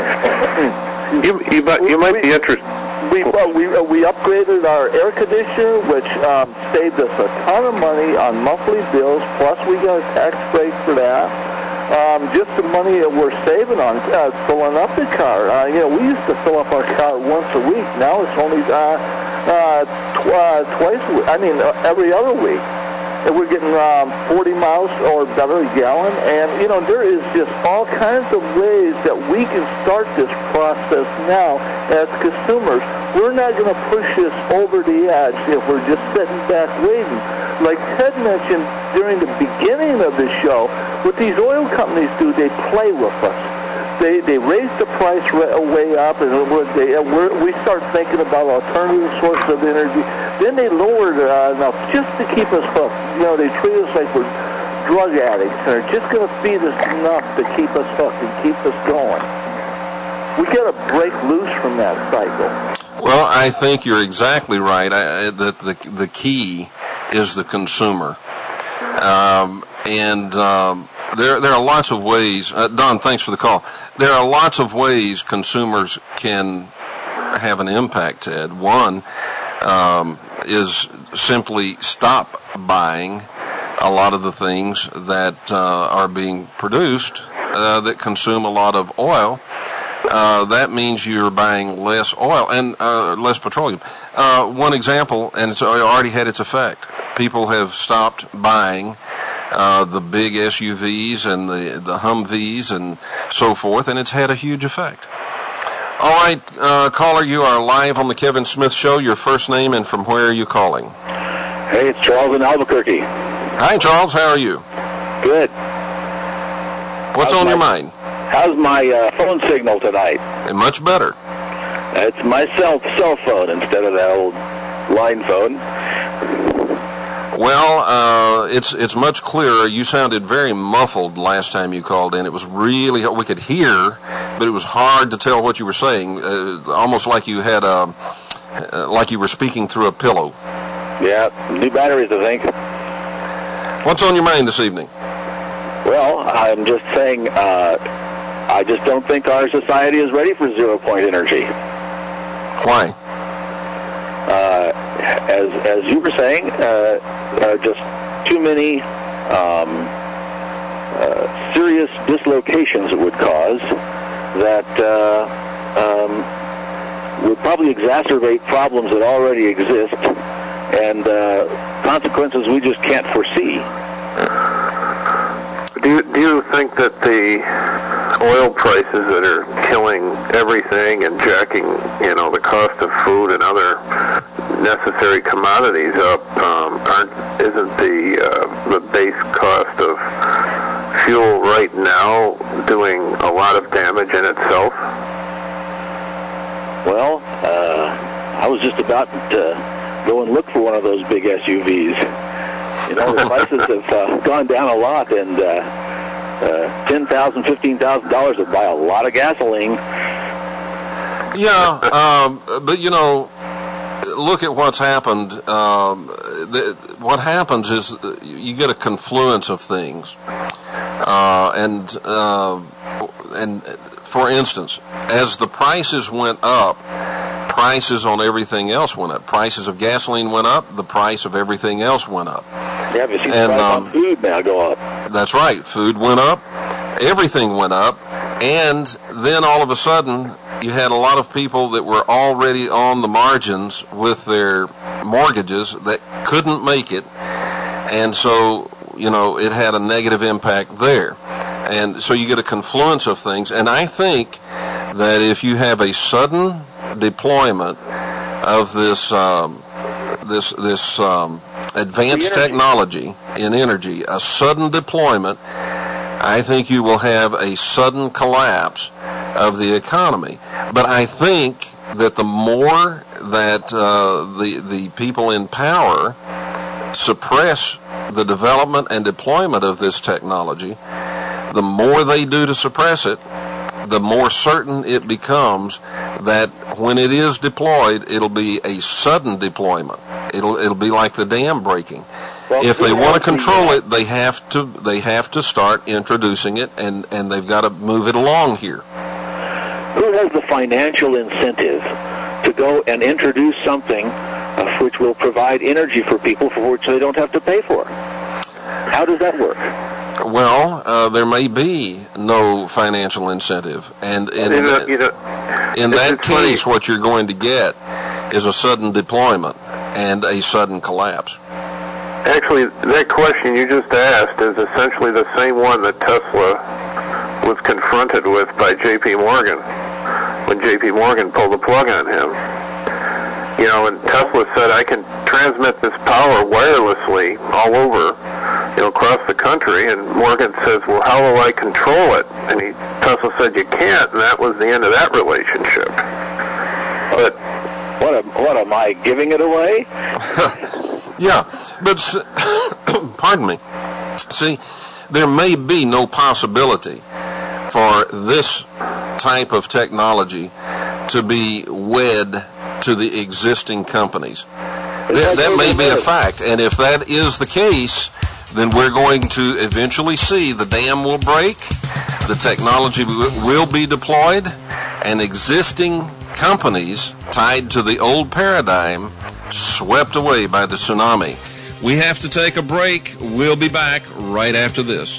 me. You you might you might be interested. We uh, we uh, we upgraded our air conditioner, which um, saved us a ton of money on monthly bills. Plus, we got a tax break for that. Um, just the money that we're saving on uh, filling up the car. Uh, you know, we used to fill up our car once a week. Now it's only uh, uh, tw- uh, twice a week. I mean, uh, every other week. And we're getting um, forty miles or better a gallon. And, you know, there is just all kinds of ways that we can start this process now as consumers. We're not going to push this over the edge if we're just sitting back waiting. Like Ted mentioned during the beginning of the show, what these oil companies do, they play with us. They they raise the price way up, and we're, they, we're, we start thinking about alternative sources of energy. Then they lower it uh, enough just to keep us hooked. You know, they treat us like we're drug addicts, and they're just going to feed us enough to keep us hooked and keep us going. We got to break loose from that cycle. Well, I think you're exactly right. I, the, the the key is the consumer, um, and um, there there are lots of ways. Uh, Don, thanks for the call. There are lots of ways consumers can have an impact, Ted. One um, is simply stop buying a lot of the things that uh, are being produced uh, that consume a lot of oil. Uh, that means you're buying less oil and uh, less petroleum. Uh, one example, and it's already had its effect. People have stopped buying uh, the big S U Vs and the, the Humvees and so forth, and it's had a huge effect. All right, uh, caller, you are live on the Kevin Smith Show. Your first name and from where are you calling? Hey, it's Charles in Albuquerque. Hi, Charles. How are you? Good. What's How's on my, your mind? How's my uh, phone signal tonight? And much better. It's my cell, cell phone instead of that old line phone. Well, uh, it's it's much clearer. You sounded very muffled last time you called in. It was really, we could hear, but it was hard to tell what you were saying, uh, almost like you had a, uh, like you were speaking through a pillow. Yeah, new batteries, I think. What's on your mind this evening? Well, I'm just saying, uh, I just don't think our society is ready for zero-point energy. Why? Uh, as as you were saying, uh, uh, just too many um, uh, serious dislocations it would cause that uh, um, would probably exacerbate problems that already exist and uh, consequences we just can't foresee. Do you, do you think that the oil prices that are killing everything and jacking, you know, the cost of food and other necessary commodities up, um, aren't isn't the uh, the base cost of fuel right now doing a lot of damage in itself? Well, uh, I was just about to go and look for one of those big S U Vs. You know, the prices have uh, gone down a lot, and uh, uh, ten thousand dollars, fifteen thousand dollars would buy a lot of gasoline. Yeah, um, but you know, look at what's happened. Um, the, what happens is you get a confluence of things, uh, and uh, and for instance, as the prices went up, prices on everything else went up. Prices of gasoline went up. The price of everything else went up. Yeah, but see, the And, price um, on food now go up. That's right. Food went up. Everything went up. And then all of a sudden, you had a lot of people that were already on the margins with their mortgages that couldn't make it. And so, you know, it had a negative impact there. And so you get a confluence of things. And I think that if you have a sudden deployment of this um, this this um, advanced technology in energy, a sudden deployment, I think you will have a sudden collapse of the economy. But I think that the more that uh, the the people in power suppress the development and deployment of this technology, the more they do to suppress it, the more certain it becomes that when it is deployed, it'll be a sudden deployment. It'll it'll be like the dam breaking. Well, if they want to the, control uh, it, they have to they have to start introducing it, and, and they've got to move it along here. Who has the financial incentive to go and introduce something uh, which will provide energy for people for which they don't have to pay for? How does that work? Well, uh, there may be no financial incentive, and in, You know, you know, in it's- that it's funny. case, what you're going to get is a sudden deployment and a sudden collapse. Actually, that question you just asked is essentially the same one that Tesla was confronted with by J P Morgan when J P Morgan pulled the plug on him. You know, and Tesla said, I can transmit this power wirelessly all over, you know, across the country. And Morgan says, well, how will I control it? And he, Tesla said, you can't, and that was the end of that relationship. But What am, what am I, giving it away? Yeah, but s- pardon me. See, there may be no possibility for this type of technology to be wed to the existing companies. That, that may be a fact, and if that is the case, then we're going to eventually see the dam will break, the technology w- will be deployed, and existing companies tied to the old paradigm swept away by the tsunami. We have to take a break. We'll be back right after this.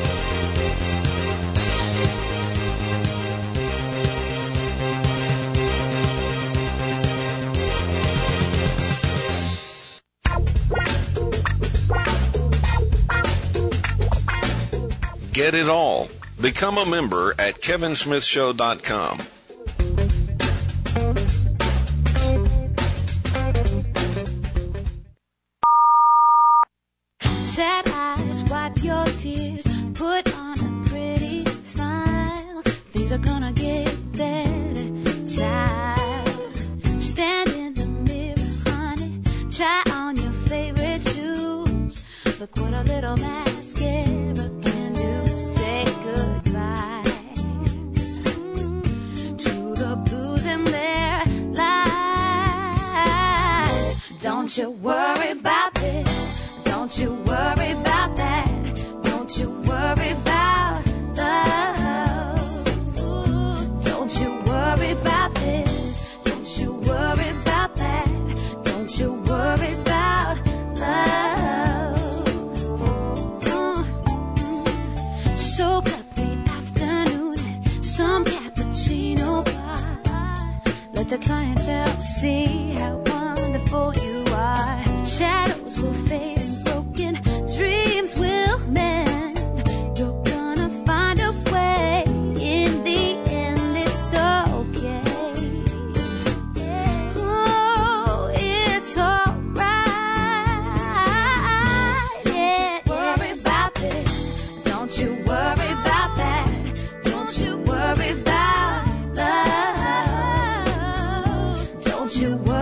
Get it all. Become a member at kevin smith show dot com. Sad eyes, wipe your tears, put on a pretty smile. Things are gonna get better. Time. Stand in the mirror, honey. Try on your favorite shoes. Look what a little mascara can do. Say goodbye to the blues and their lies. Don't you worry about this. Don't you worry about that. Don't you worry about love. Don't you worry about this. Don't you worry about that. Don't you worry about love. Soak up the afternoon at some cappuccino bar. Let the clientele see how wonderful you are. Shadows will fade. Dreams will mend. You're gonna find a way. In the end, it's okay. Oh, it's alright. Yeah. Worry about this. Don't you worry about that. Don't you worry about love. Don't you worry.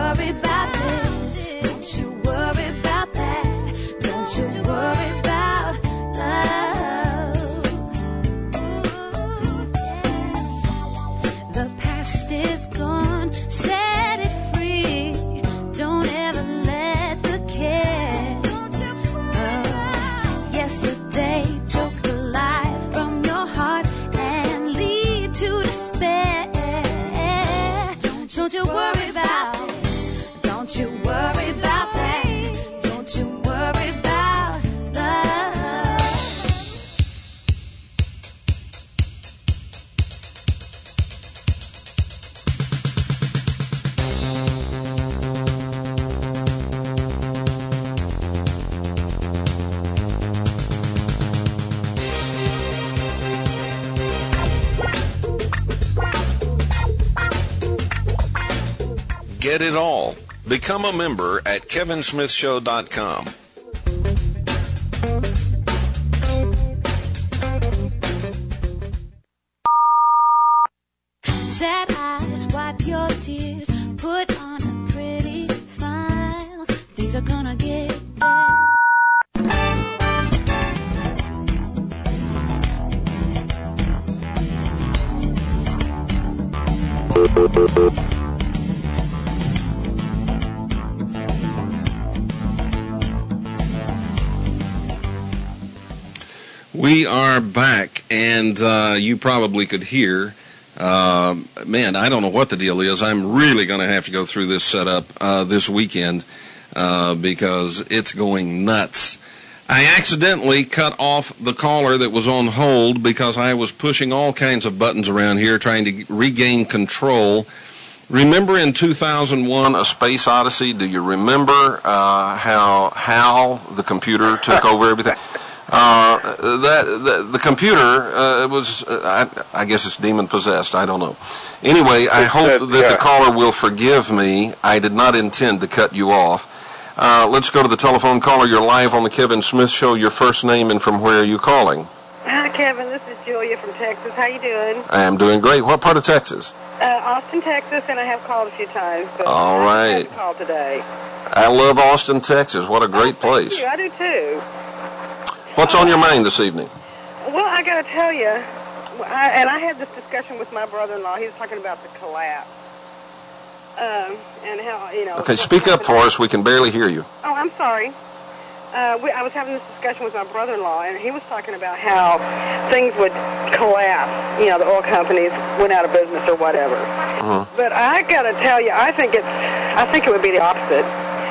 Get it all. Become a member at kevin smith show dot com. Sad eyes, wipe your tears, put on a pretty smile. Things are gonna get better. We are back, and uh, you probably could hear, uh, man, I don't know what the deal is. I'm really going to have to go through this setup uh, this weekend uh, because it's going nuts. I accidentally cut off the caller that was on hold because I was pushing all kinds of buttons around here trying to regain control. Remember in two thousand one, A Space Odyssey? Do you remember uh, how Hal, the computer, took over everything? Uh, that the, the computer uh, was, uh, I, I guess it's demon possessed. I don't know. Anyway, I hope that the caller will forgive me. I did not intend to cut you off. Uh, let's go to the telephone caller. You're live on the Kevin Smith Show. Your first name and from where are you calling? Hi, Kevin. This is Julia from Texas. How you doing? I am doing great. What part of Texas? Uh, Austin, Texas, and I have called a few times. But All I right. had to call today. I love Austin, Texas. What a great oh, place. Thank you. I do too. What's on your mind this evening? Well, I got to tell you, I, and I had this discussion with my brother-in-law. He was talking about the collapse. Um, and how, you know... Okay, speak up for us. We can barely hear you. Oh, I'm sorry. Uh, we, I was having this discussion with my brother-in-law, and he was talking about how things would collapse. You know, the oil companies went out of business or whatever. Uh-huh. But I got to tell you, I think it's, I think it would be the opposite.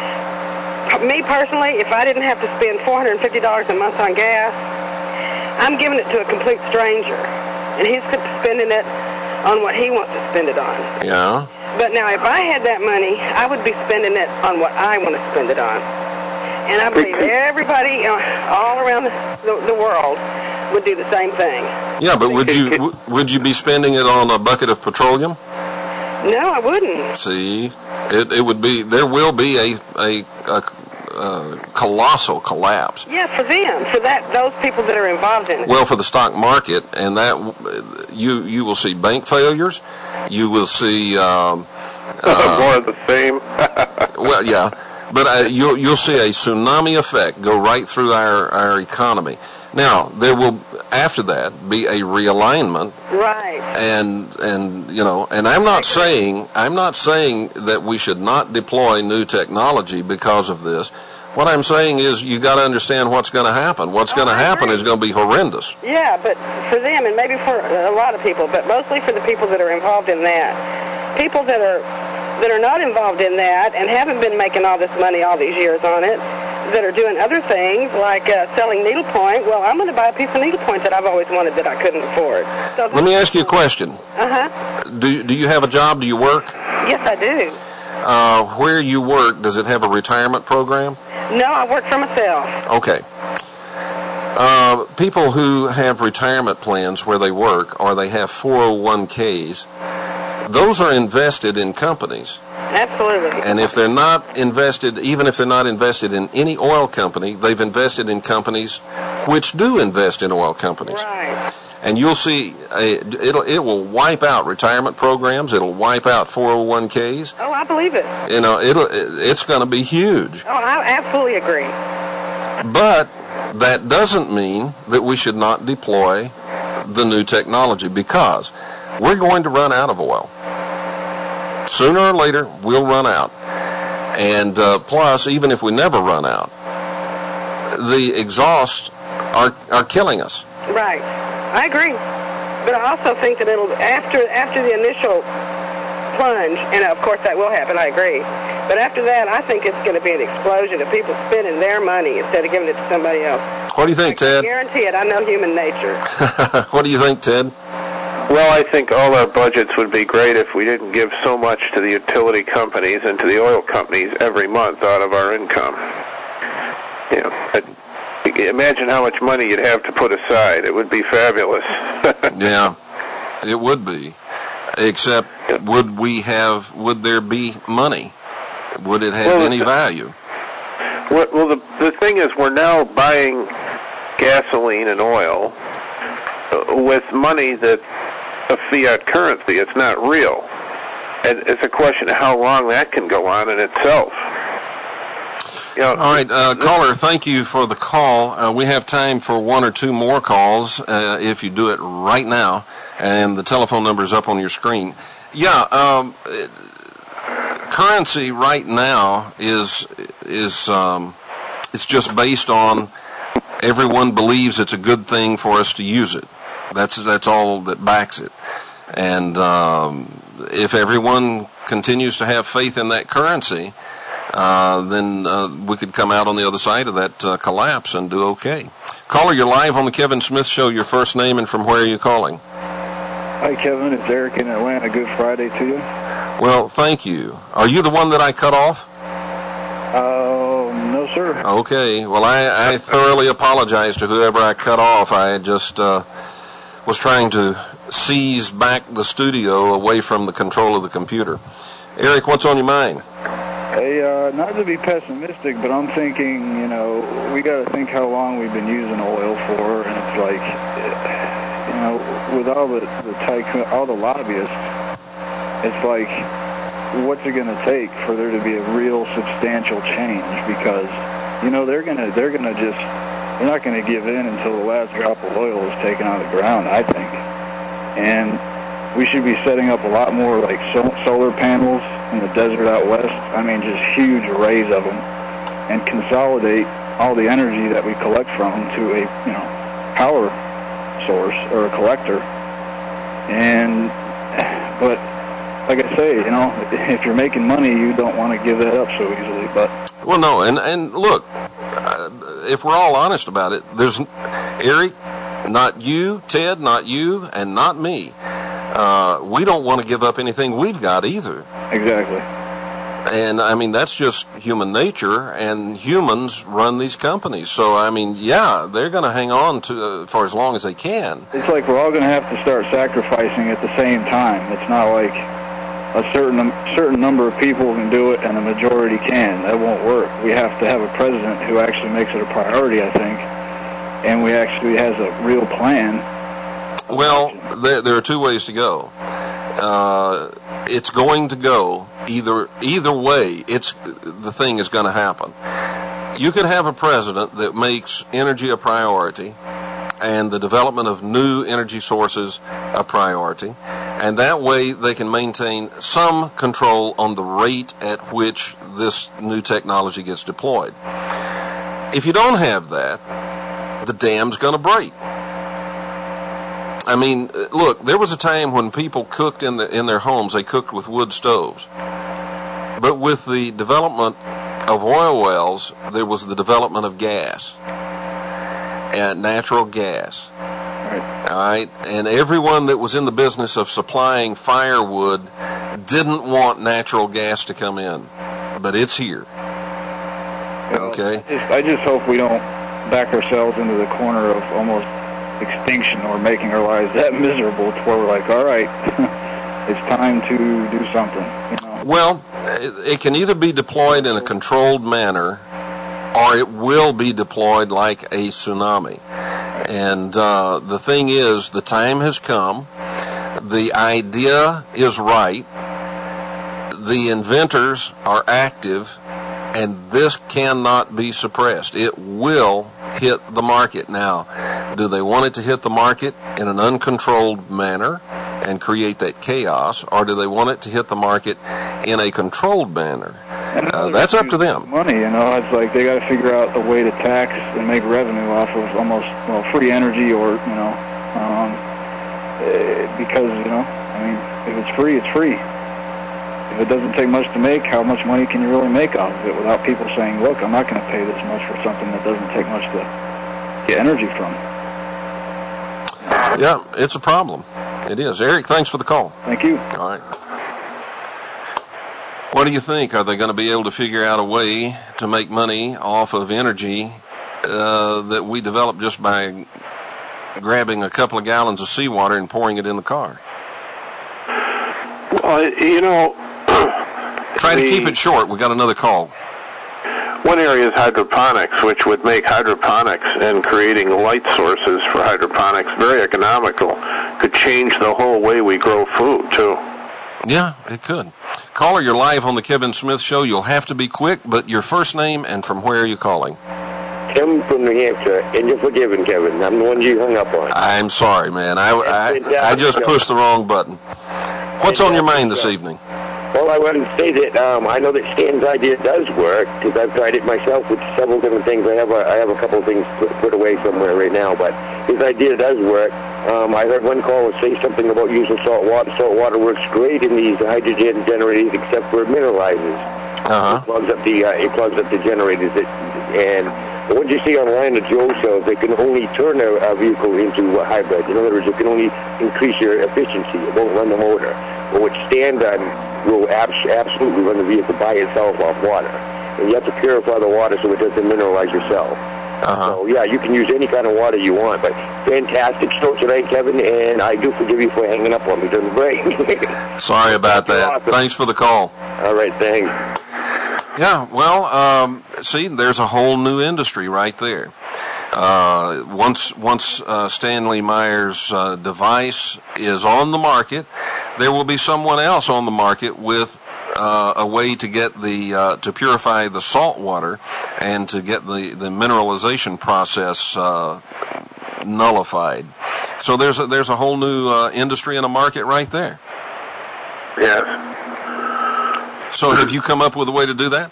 Me personally, if I didn't have to spend four hundred fifty dollars a month on gas, I'm giving it to a complete stranger, and he's spending it on what he wants to spend it on. Yeah. But now, if I had that money, I would be spending it on what I want to spend it on. And I believe everybody uh, all around the, the, the world would do the same thing. Yeah, but would you w- would you be spending it on a bucket of petroleum? No, I wouldn't. See, it it would be there will be a a, a, a colossal collapse. Yeah, for them, for that those people that are involved in it. Well, for the stock market, and that you you will see bank failures, you will see um, uh, more of the same. well, yeah, but uh, you'll you'll see a tsunami effect go right through our our economy. Now there will after that be a realignment. Right. And and you know, and I'm not saying I'm not saying that we should not deploy new technology because of this. What I'm saying is you got to understand what's going to happen. What's oh, going to happen agree. is going to be horrendous. Yeah, but for them and maybe for a lot of people, but mostly for the people that are involved in that. People that are that are not involved in that and haven't been making all this money all these years on it, that are doing other things like uh, selling needlepoint. Well, I'm going to buy a piece of needlepoint that I've always wanted that I couldn't afford. So let me ask you a question. Uh-huh. Do do you have a job? Do you work? Yes, I do. Uh, where you work, does it have a retirement program? No, I work for myself. Okay. Uh, people who have retirement plans where they work or they have four oh one k's, those are invested in companies. Absolutely. And if they're not invested, even if they're not invested in any oil company, they've invested in companies which do invest in oil companies. Right. And you'll see, a, it'll it will wipe out retirement programs. It'll wipe out four oh one k's. Oh, I believe it. You know, it'll it's going to be huge. Oh, I absolutely agree. But that doesn't mean that we should not deploy the new technology because we're going to run out of oil. Sooner or later, we'll run out. And uh, plus, even if we never run out, the exhausts are are killing us. Right. I agree. But I also think that it'll, after after the initial plunge, and of course that will happen, I agree. But after that, I think it's going to be an explosion of people spending their money instead of giving it to somebody else. What do you think, Ted? I guarantee it. I know human nature. What do you think, Ted? Well, I think all our budgets would be great if we didn't give so much to the utility companies and to the oil companies every month out of our income. You know, imagine how much money you'd have to put aside. It would be fabulous. Yeah, it would be. Except, would we have? Would there be money? Would it have Well, any value? Well, well, the the thing is, we're now buying gasoline and oil uh, with money that's a fiat currency. It's not real, and it's a question of how long that can go on in itself. You know, All right, uh, caller, thank you for the call. Uh, we have time for one or two more calls uh, if you do it right now, and the telephone number is up on your screen. Yeah, um, it, currency right now is is um, it's just based on everyone believes it's a good thing for us to use it. That's that's all that backs it. And um, if everyone continues to have faith in that currency, uh, then uh, we could come out on the other side of that uh, collapse and do okay. Caller, you're live on the Kevin Smith Show. Your first name and from where are you calling? Hi, Kevin. It's Eric in Atlanta. Good Friday to you. Well, thank you. Are you the one that I cut off? Uh, no, sir. Okay. Well, I, I thoroughly apologize to whoever I cut off. I just uh, was trying to seize back the studio away from the control of the computer. Eric, what's on your mind? Hey, uh, not to be pessimistic, but I'm thinking, you know, we got to think how long we've been using oil for, and it's like, you know, with all the, the tycoon, all the lobbyists, it's like, what's it going to take for there to be a real substantial change? Because, you know, they're going to, they're going to just, they're not going to give in until the last drop of oil is taken out of the ground, I think. And we should be setting up a lot more like so- solar panels in the desert out west. I mean, just huge arrays of them, and consolidate all the energy that we collect from to a, you know, power source or a collector. And, but like I say, you know, if you're making money, you don't want to give that up so easily. But well, no, and and look, uh, if we're all honest about it, there's Eric, not you, Ted, not you, and not me. Uh, we don't want to give up anything we've got either. Exactly. And, I mean, that's just human nature, and humans run these companies. So, I mean, yeah, they're going to hang on to uh, for as long as they can. It's like we're all going to have to start sacrificing at the same time. It's not like a certain certain number of people can do it and a majority can. That won't work. We have to have a president who actually makes it a priority, I think, and we actually has a real plan. Well, there, there are two ways to go. Uh, it's going to go either either way. It's the thing is going to happen. You could have a president that makes energy a priority and the development of new energy sources a priority, and that way they can maintain some control on the rate at which this new technology gets deployed. If you don't have that, the dam's going to break. I mean, look, there was a time when people cooked in the, in their homes, they cooked with wood stoves. But with the development of oil wells, there was the development of gas, and natural gas. Right. All right? And everyone that was in the business of supplying firewood didn't want natural gas to come in. But it's here. Okay? I just, I just hope we don't back ourselves into the corner of almost extinction or making our lives that miserable to where we're like, all right, it's time to do something. You know? Well, it, it can either be deployed in a controlled manner or it will be deployed like a tsunami. And uh, the thing is, the time has come. The idea is right. The inventors are active, and this cannot be suppressed. It will hit the market. Now, do they want it to hit the market in an uncontrolled manner and create that chaos, or do they want it to hit the market in a controlled manner? Uh, that's up to them. Money, you know, it's like they got to figure out a way to tax and make revenue off of almost, well, free energy, or, you know, um, eh, because, you know, I mean, if it's free, it's free. If it doesn't take much to make, how much money can you really make off of it without people saying, look, I'm not going to pay this much for something that doesn't take much to get energy from? Yeah, it's a problem. It is. Eric, thanks for the call. Thank you. All right. What do you think? Are they going to be able to figure out a way to make money off of energy uh, that we develop just by grabbing a couple of gallons of seawater and pouring it in the car? Well, you know, try to the- keep it short. We got another call. One area is hydroponics, which would make hydroponics and creating light sources for hydroponics very economical. Could change the whole way we grow food, too. Yeah, it could. Caller, you're live on the Kevin Smith Show. You'll have to be quick, but your first name and from where are you calling? Tim from New Hampshire, and you're forgiven, Kevin. I'm the one you hung up on. I'm sorry, man. I, I, I just pushed the wrong button. What's on your mind this evening? Well, I wanted to say that um, I know that Stan's idea does work, because I've tried it myself with several different things. I have a, I have a couple of things put, put away somewhere right now, but his idea does work. Um, I heard one caller say something about using salt water. Salt water works great in these hydrogen generators, except for it mineralizes. Uh-huh. It clogs up the uh, it clogs up the generators. It, and what you see online at Joe shows, they can only turn a, a vehicle into a hybrid. In other words, it can only increase your efficiency. It won't run the motor. But what Stan done will abs- absolutely run the vehicle by itself off water. And you have to purify the water so it doesn't mineralize yourself. Uh-huh. So, yeah, you can use any kind of water you want. But fantastic show today, Kevin, and I do forgive you for hanging up on me during the break. Sorry about that. Awesome. Thanks for the call. All right, thanks. Yeah, well, um, see, there's a whole new industry right there. Uh, once once uh, Stanley Meyer's uh, device is on the market, there will be someone else on the market with uh, a way to get the uh, to purify the salt water and to get the, the mineralization process uh, nullified. So there's a, there's a whole new uh, industry and a market right there. Yes. So have you come up with a way to do that?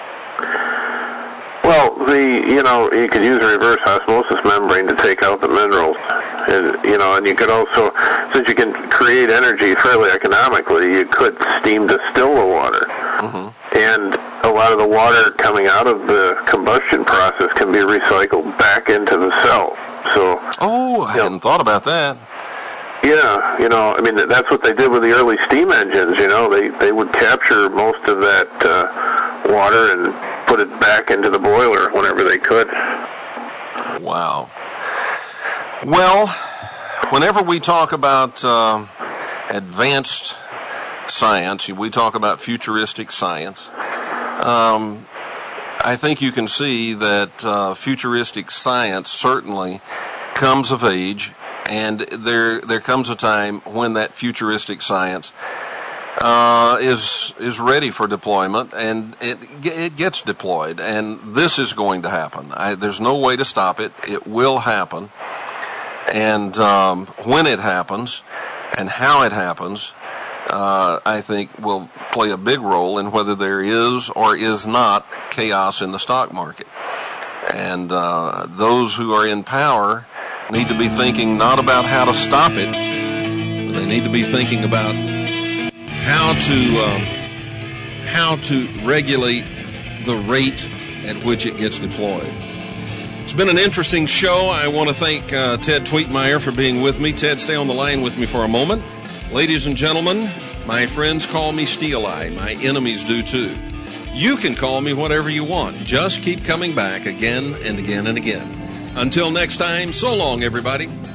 Well, the you know you could use a reverse osmosis membrane to take out the minerals, and you know, and you could also, since you can create energy fairly economically, you could steam distill the water, mm-hmm. and a lot of the water coming out of the combustion process can be recycled back into the cell. So, oh, I hadn't know, thought about that. Yeah, you know, I mean that's what they did with the early steam engines. You know, they they would capture most of that uh, water and put it back into the boiler whenever they could. Wow. Well, whenever we talk about uh, advanced science, we talk about futuristic science, um, I think you can see that uh, futuristic science certainly comes of age, and there there comes a time when that futuristic science Uh, is is ready for deployment, and it it gets deployed, and this is going to happen. I, there's no way to stop it. It will happen, and um, when it happens, and how it happens, uh, I think will play a big role in whether there is or is not chaos in the stock market. And uh, those who are in power need to be thinking not about how to stop it, but they need to be thinking about how to um, how to regulate the rate at which it gets deployed. It's been an interesting show. I want to thank uh, Ted Tweetmeyer for being with me. Ted, stay on the line with me for a moment. Ladies and gentlemen, my friends call me Steel Eye. My enemies do too. You can call me whatever you want. Just keep coming back again and again and again. Until next time, so long, everybody.